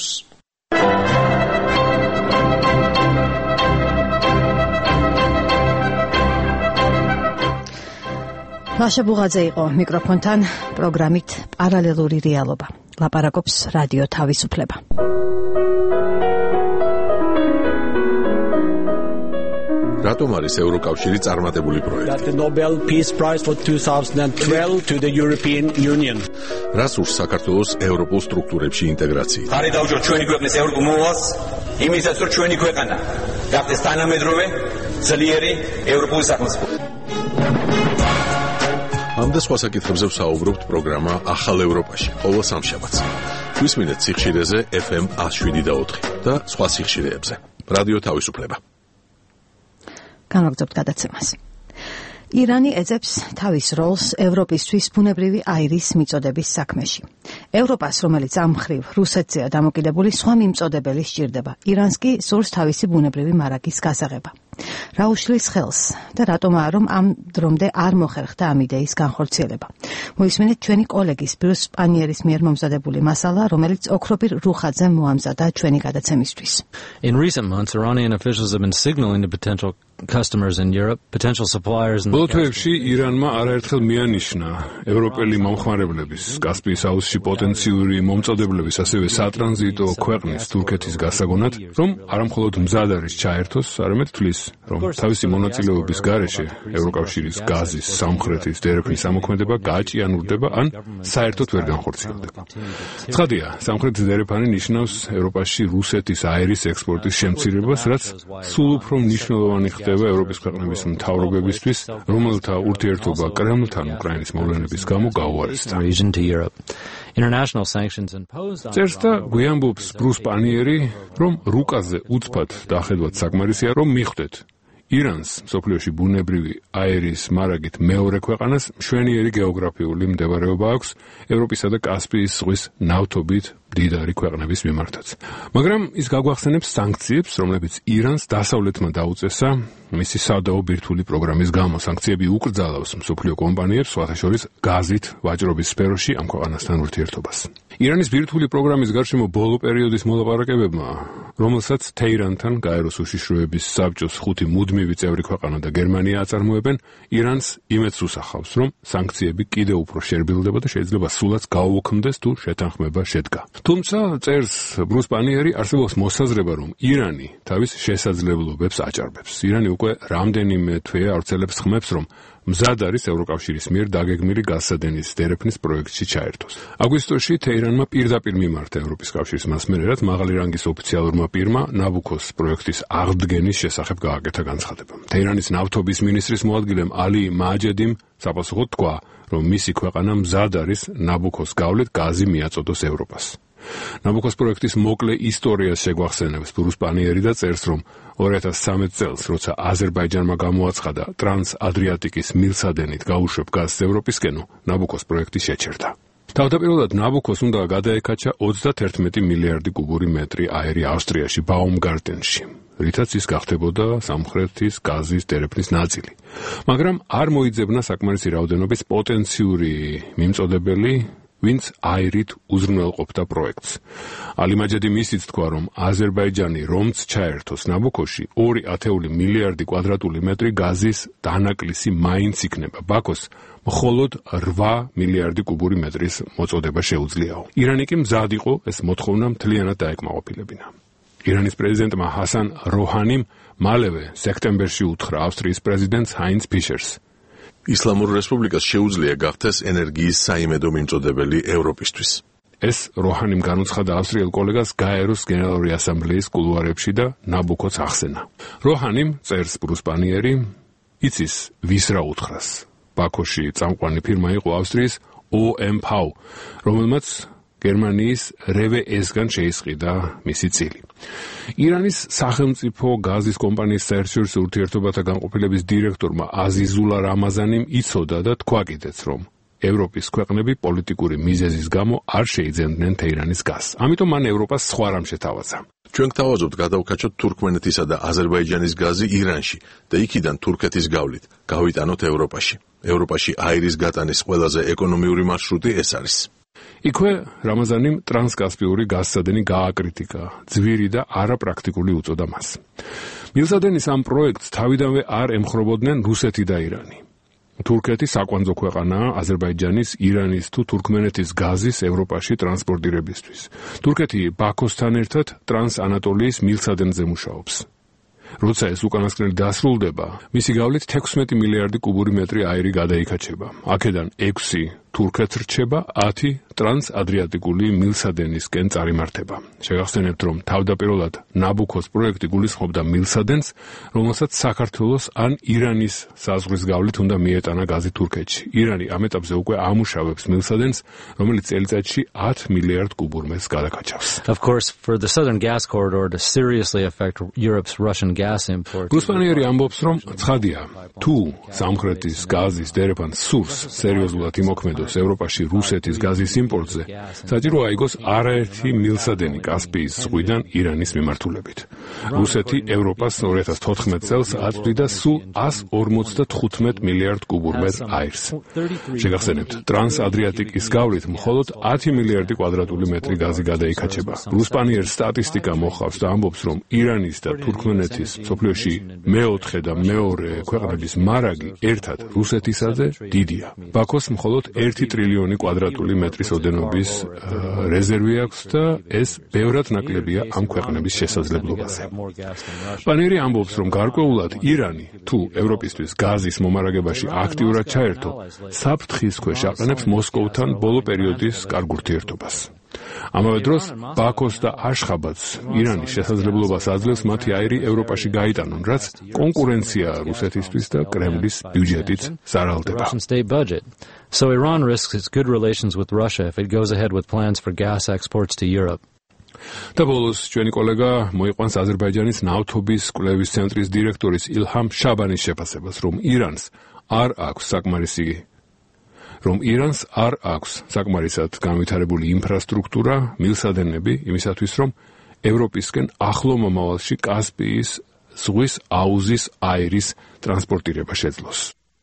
ლაშა ბუღაძე იყო მიკროფონთან პროგრამით პარალელური რეალობა. ლაპარაკობს რადიო თავისუფლება. რატომ არის ევროკავშირი წარმატებული პროექტი? That the Nobel Peace Prize for twenty twelve to the European Union. რას ურს საქართველოს ევროპულ სტრუქტურებში ინტეგრაციით? ხარი დაუჯოთ ჩვენი ქვეყნის ევროპულ მოვალს, იმისაც რომ ჩვენი ქვეყანა გახდეს თანამედროვე, ძლიერი ევროპული სახელმწიფო. ამ და სხვა საკითხებზე ვსაუბრობთ პროგრამა ახალ ევროპაში, ყოველ სამშაბათს. გვისმინეთ სიხშირეზე ეფ ემ one oh seven და ოთხი და სხვა სიხშირეებზე. რადიო თავისუფლება. განვაგრძობთ გადაცემას. ირანი ეძებს თავის როლს ევროპისთვის ბუნებრივი აირის მიწოდების საქმეში. ევროპას, რომელიც ამ მხრივ რუსეთზეა დამოკიდებული, სხვა მიმწოდებელი სჭირდება. ირანს კი სურს თავისი ბუნებრივი მარაგის გასაღება. რა უშლის ხელს და რატომაა რომ ამ დრომდე არ მოხერხდა ამ იდეის განხორციელება. მოისმენთ ჩვენი კოლეგის ბრიუს პანიერის მიერ მომზადებული მასალა, რომელიც ოქრობირ რუხაძემ მოამზადა ჩვენი გადაცემისთვის. In recent months, Iranian officials have been signaling to potential customers in Europe, potential suppliers in ბოლო თვეებში ირანმა არაერთხელ მიანიშნა ევროპელი მომხმარებლების კასპიის აუზში პოტენციური მომწოდებლების, ასევე სატრანზიტო ქვეყნის თურქეთის გასაგონად, რომ არამხოლოდ მზად არის ჩაერთოს, არამედ თვლის, რომ თავისი მონაწილეობის გარეშე ევროკავშირის გაზის სამხრეთის დერეფნის ამოქმედება გააჭიანურდება ან საერთოდ ვერ განხორციელდება. ცხადია, სამხრეთის დერეფანი ნიშნავს ევროპაში რუსეთის აირის ექსპორტის შემცირებას, რაც სულ უფრო მნიშვნელოვანი ხდება ევროპის ქვეყნების მთავრობებისთვის, რომელთა ურთიერთობა კრემლთან უკრაინის მოვლენების გამო გაუარესდა. წერს და გვიამბობს ბრიუს პანიერი, რომ რუკაზე უცბად დახედვათ საკმარისია, რომ მიხვდეთ ირანს მსოფლიოში ბუნებრივი აირის მარაგით მეორე ქვეყანას მშვენიერი გეოგრაფიული მდებარეობა აქვს ევროპისა და კასპიის ზღვის ნავთობით მდიდარი ქვეყნების მიმართაც. მაგრამ ის გაგვახსენებს სანქციებს, რომლებიც ირანს დასავლეთმა დაუწესა მისი სადაო ბირთვული პროგრამის გამო. სანქციები უკრძალავს მსოფლიო კომპანიებს, სხვათა შორის გაზით ვაჭრობის სფეროში ამ ქვეყანასთან ურთიერთობას. ირანის ბირთვული პროგრამის გარშემო ბოლო პერიოდის მოლაპარაკებებმა, რომელსაც თეირანთან გაეროს უშიშროების საბჭოს ხუთი მუდმივი წევრი ქვეყანა და გერმანია აწარმოებენ, ირანს იმედს უსახავს, რომ სანქციები კიდევ უფრო შერბილდება და შეიძლება სულაც გაუოქმდეს თუ შეთანხმება შედგა. თუმცა წერს ბრიუს პანიერი, არსებობს მოსაზრება, რომ ირანი თავის შესაძლებლობებს აჭარბებს. ირანი უკვე რამდენიმე თვე ავრცელებს ხმებს, რომ მზად არის ევროკავშირის მიერ დაგეგმილი გაზსადენის დერეფნის პროექტში ჩაერთოს. აგვისტოში თეირანმა პირდაპირ მიმართა ევროპის კავშირის მასმერერად მაღალი რანგის ოფიციალურმა პირმა ნაბუქოს პროექტის აღდგენის შესახებ გააკეთა განცხადება. თეირანის ნავთობის მინისტრის მოადგილემ ალი მაჯედიმ საპასუხოდ თქვა, რომ მისი ქვეყანა მზად არის ნაბუქოს გავლით გაზი მიაწოდოს ევროპას. ნაბუქოს პროექტის მოკლე ისტორიას შეგვახსენებს ბრიუს პანიერი და წერს, რომ ორი ათას ცხრამეტ წელს, როცა აზერბაიჯანმა გამოაცხადა ტრანს-ადრიატიკის მილსადენით გაუშვებ გაზს ევროპისკენ, ნაბუქოს პროექტი შეჩერდა. თავდაპირველად ნაბუქოს უნდა გადაეკაჩა ოცდაერთმეტი მილიარდი კუბური მეტრი აირი ავსტრიაში, ბაუმგარტენში, რითაც ის გახდებოდა სამხრეთის გაზის დერეფნის ნაწილი. მაგრამ არ მოიძებნა საკმარისი რაოდენობის პოტენციური მიმწოდებელი, ვინც აირით უზრუნველყოფდა პროექტს. ალი მაჯედიმ ისიც თქვა, რომ აზერბაიჯანი რომც ჩაერთოს ნაბუქოში, ორი ათეული მილიარდი კვადრატული მეტრი გაზის დანაკლისი მაინც იქნება. ბაქოს მხოლოდ რვა მილიარდი კუბური მეტრის მოწოდება შეუძლიაო. ირანი კი მზად იყო ეს მოთხოვნა მთლიანად დაეკმაყოფილებინა. ირანის პრეზიდენტმა ჰასან როჰანიმ მალევე სექტემბერში უთხრა ავსტრიის პრეზიდენტს ჰაინც ფიშერს, ისლამურ რესპუბლიკას შეუძლია გახდეს ენერგიის საიმედო მიმწოდებელი ევროპისთვის. ეს როჰანიმ განუცხადა ავსტრიელ კოლეგას გაეროს გენერალური ასამბლეის კულუარებში და ნაბუქოც ახსენა. როჰანიმ წერს ბრიუს პანიერი, იცის ვის რა უთხრას. ბაქოში წამყვანი ფირმა იყო ავსტრიის ო ემ ფ, რომელმაც გერმანიის რევე ეს-გან შეისყიდა მისი წილი. ირანის სახელმწიფო გაზის კომპანიის საერთაშორისო ურთიერთობათა განყოფილების დირექტორმა აზიზულა რამაზანიმ იცოდა და თქვა კიდეც, რომ ევროპის ქვეყნები პოლიტიკური მიზეზის გამო არ შეიძენდნენ თეირანის გაზს. ამიტომ მან ევროპას სხვა რამ შეთავაზა. ჩვენ გთავაზობთ გადავკაჩოთ თურქმენეთისა და აზერბაიჯანის გაზი ირანში და იქიდან თურქეთის გავლით გავიტანოთ ევროპაში. ევროპაში აირის გატანის ყველაზე ეკონომიური მარშრუტი ეს არის. იქვე რამაზანიმ ტრანსკასპიური გაზსადენი გააკრიტიკა, ძვირი და არაპრაქტიკული უწოდა მას. მილსადენის ამ პროექტს თავიდანვე არ ემხრობოდნენ რუსეთი და ირანი. თურქეთი საკვანძო ქვეყანაა აზერბაიჯანის, ირანის თუ თურქმენეთის გაზის ევროპაში ტრანსპორტირებისთვის. თურქეთი ბაქოსთან ერთად ტრანს-ანატოლიის მილსადენზე მუშაობს. როცა ეს უკანასკნელი დასრულდება, მისი გავლით თექვსმეტი მილიარდი კუბური მეტრი აირი გადაიკაჩება. აქედან ექვსი თურქეთს რჩება ათი ტრანსადრიატიკული მილსადენისკენ წარიმართება. შეგახსენებთ, რომ თავდაპირველად ნაბუქოს პროექტი გულისხმობდა მილსადენს, რომელსაც საქართველოს ან ირანის საზღვრის გავლით უნდა მიეტანა გაზი თურქეთში. ირანი ამ ეტაპზე უკვე ამუშავებს მილსადენს, რომელიც წელიწადში ათ მილიარდ კუბურ მეტრს გადაკაჩავს. Of course, for the southern gas corridor to seriously affect Europe's Russian gas imports. რუსპანიერი ამბობს, რომ ცხადია, თუ სამხრეთის გაზის დერეფან სურს სერიოზულად იმოქმედოს ევროპაში რუსეთის გაზის იმპორტზე, საჭიროა აიგოს არაერთი მილსადენი კასპიის ზღვიდან ირანის მიმართულებით. რუსეთი ევროპას ორი ათას თოთხმეტ წელს აწვდიდა სულ ას ორმოცდათხუთმეტ მილიარდ კუბურ მეტრ აირს. შეგახსენებთ, ტრანსადრიატიკის გავლით მხოლოდ ათი მილიარდი კვადრატული მეტრი გაზი გადაიქაჩება. რუსპანიერ სტატისტიკა მოხავს და ამბობს, რომ ირანის და თურქმენეთის მსოფლიოში მეოთხე და მეორე ქვეყნების მარაგი ერთად რუსეთისაზე დიდია. ბაქოს მხოლოდ ერთი ტრილიონი კვადრატული მეტრის ოდენობის რეზერვი აქვს და ეს ბევრად ნაკლებია ამ ქვეყნების შესაძლებლობაზე. პანიერი ამბობს, რომ გარკვეულად ირანი თუ ევროპისთვის გაზის მომარაგებაში აქტიურად ჩაერთო, საფრთხის ქვეშ აყენებს მოსკოვთან ბოლო პერიოდის კარგ ურთიერთობას. ამავე დროს ბაქოს და აშხაბადს ირანის შესაძლებლობას აძლევს მათი აირი ევროპაში გაიტანონ, რაც კონკურენციაა რუსეთისთვის და კრემლის ბიუჯეტით ზარალდება. So Iran risks its good relations with Russia if it goes ahead with plans for gas exports to Europe. და ბოლოს ჩვენი კოლეგა მოიყვანს აზერბაიჯანის ნავთობის კვლევის ცენტრის დირექტორის ილჰამ შაბანის შეფასებას, რომ ირანს არ აქვს საკმარისი რომ ირანს არ აქვს საკმარისად განვითარებული ინფრასტრუქტურა, მილსადენები იმისათვის, რომ ევროპისკენ ახლო მომავალში კასპიის ზღვის აუზის აირის ტრანსპორტირება შეძლოს.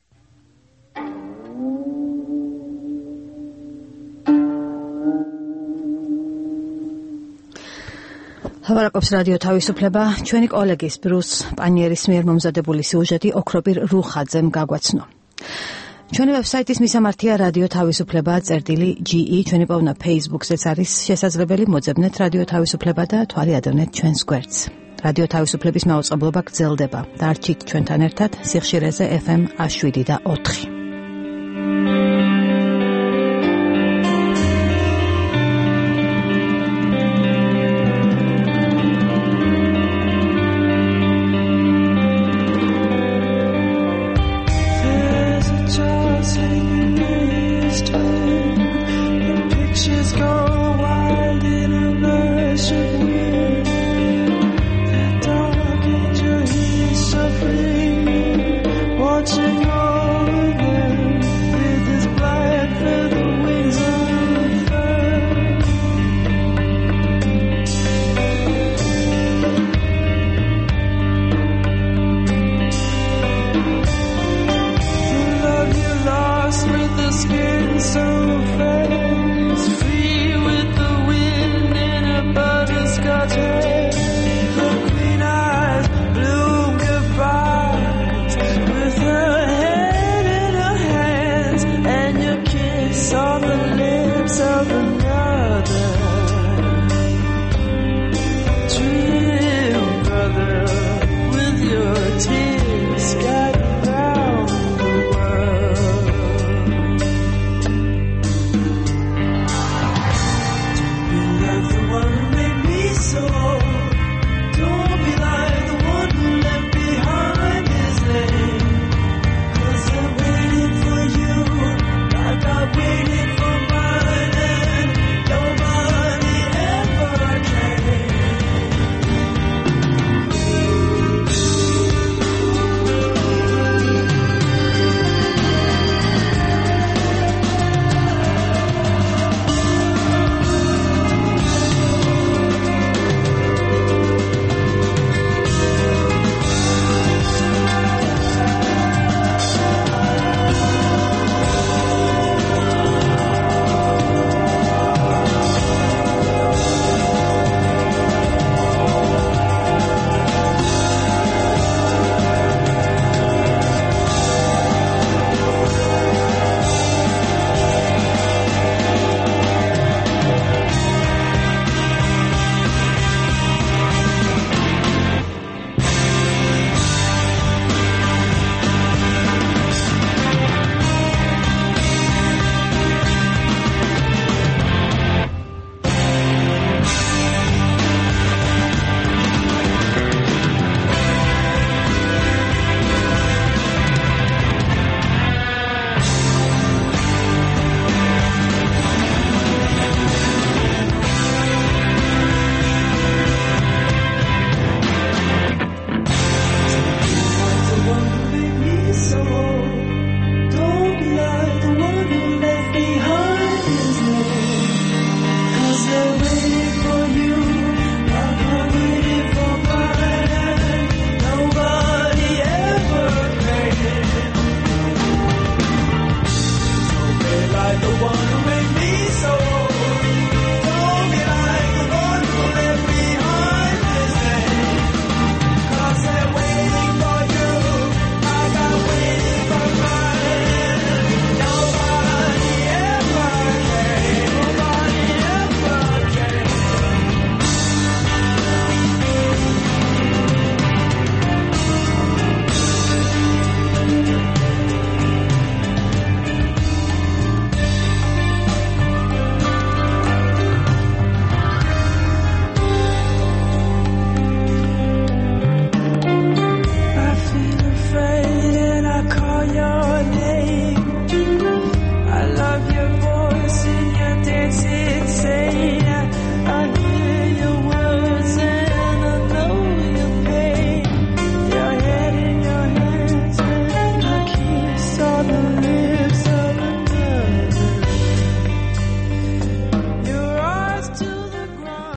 ლაპარაკობს რადიო თავისუფლება. ჩვენი კოლეგის ბრუს პანიერის მიერ მომზადებული სიუჟეტი ოქროპირ რუხაძემ გაგვაცნო. ჩვენი ვებსაიტის მისამართია რადიო თავისუფლება წერტილი ჯი ი. ჩვენი პოვნა Facebook-ზეც არის შესაძლებელი. მოძებნეთ რადიო თავისუფლება და თვალი ადევნეთ ჩვენს გვერდს. რადიო თავისუფლების მაუწყებლობა გრძელდება. დარჩით ჩვენთან ერთად სიხშირეზე ეფ ემ შვიდი და ოთხი.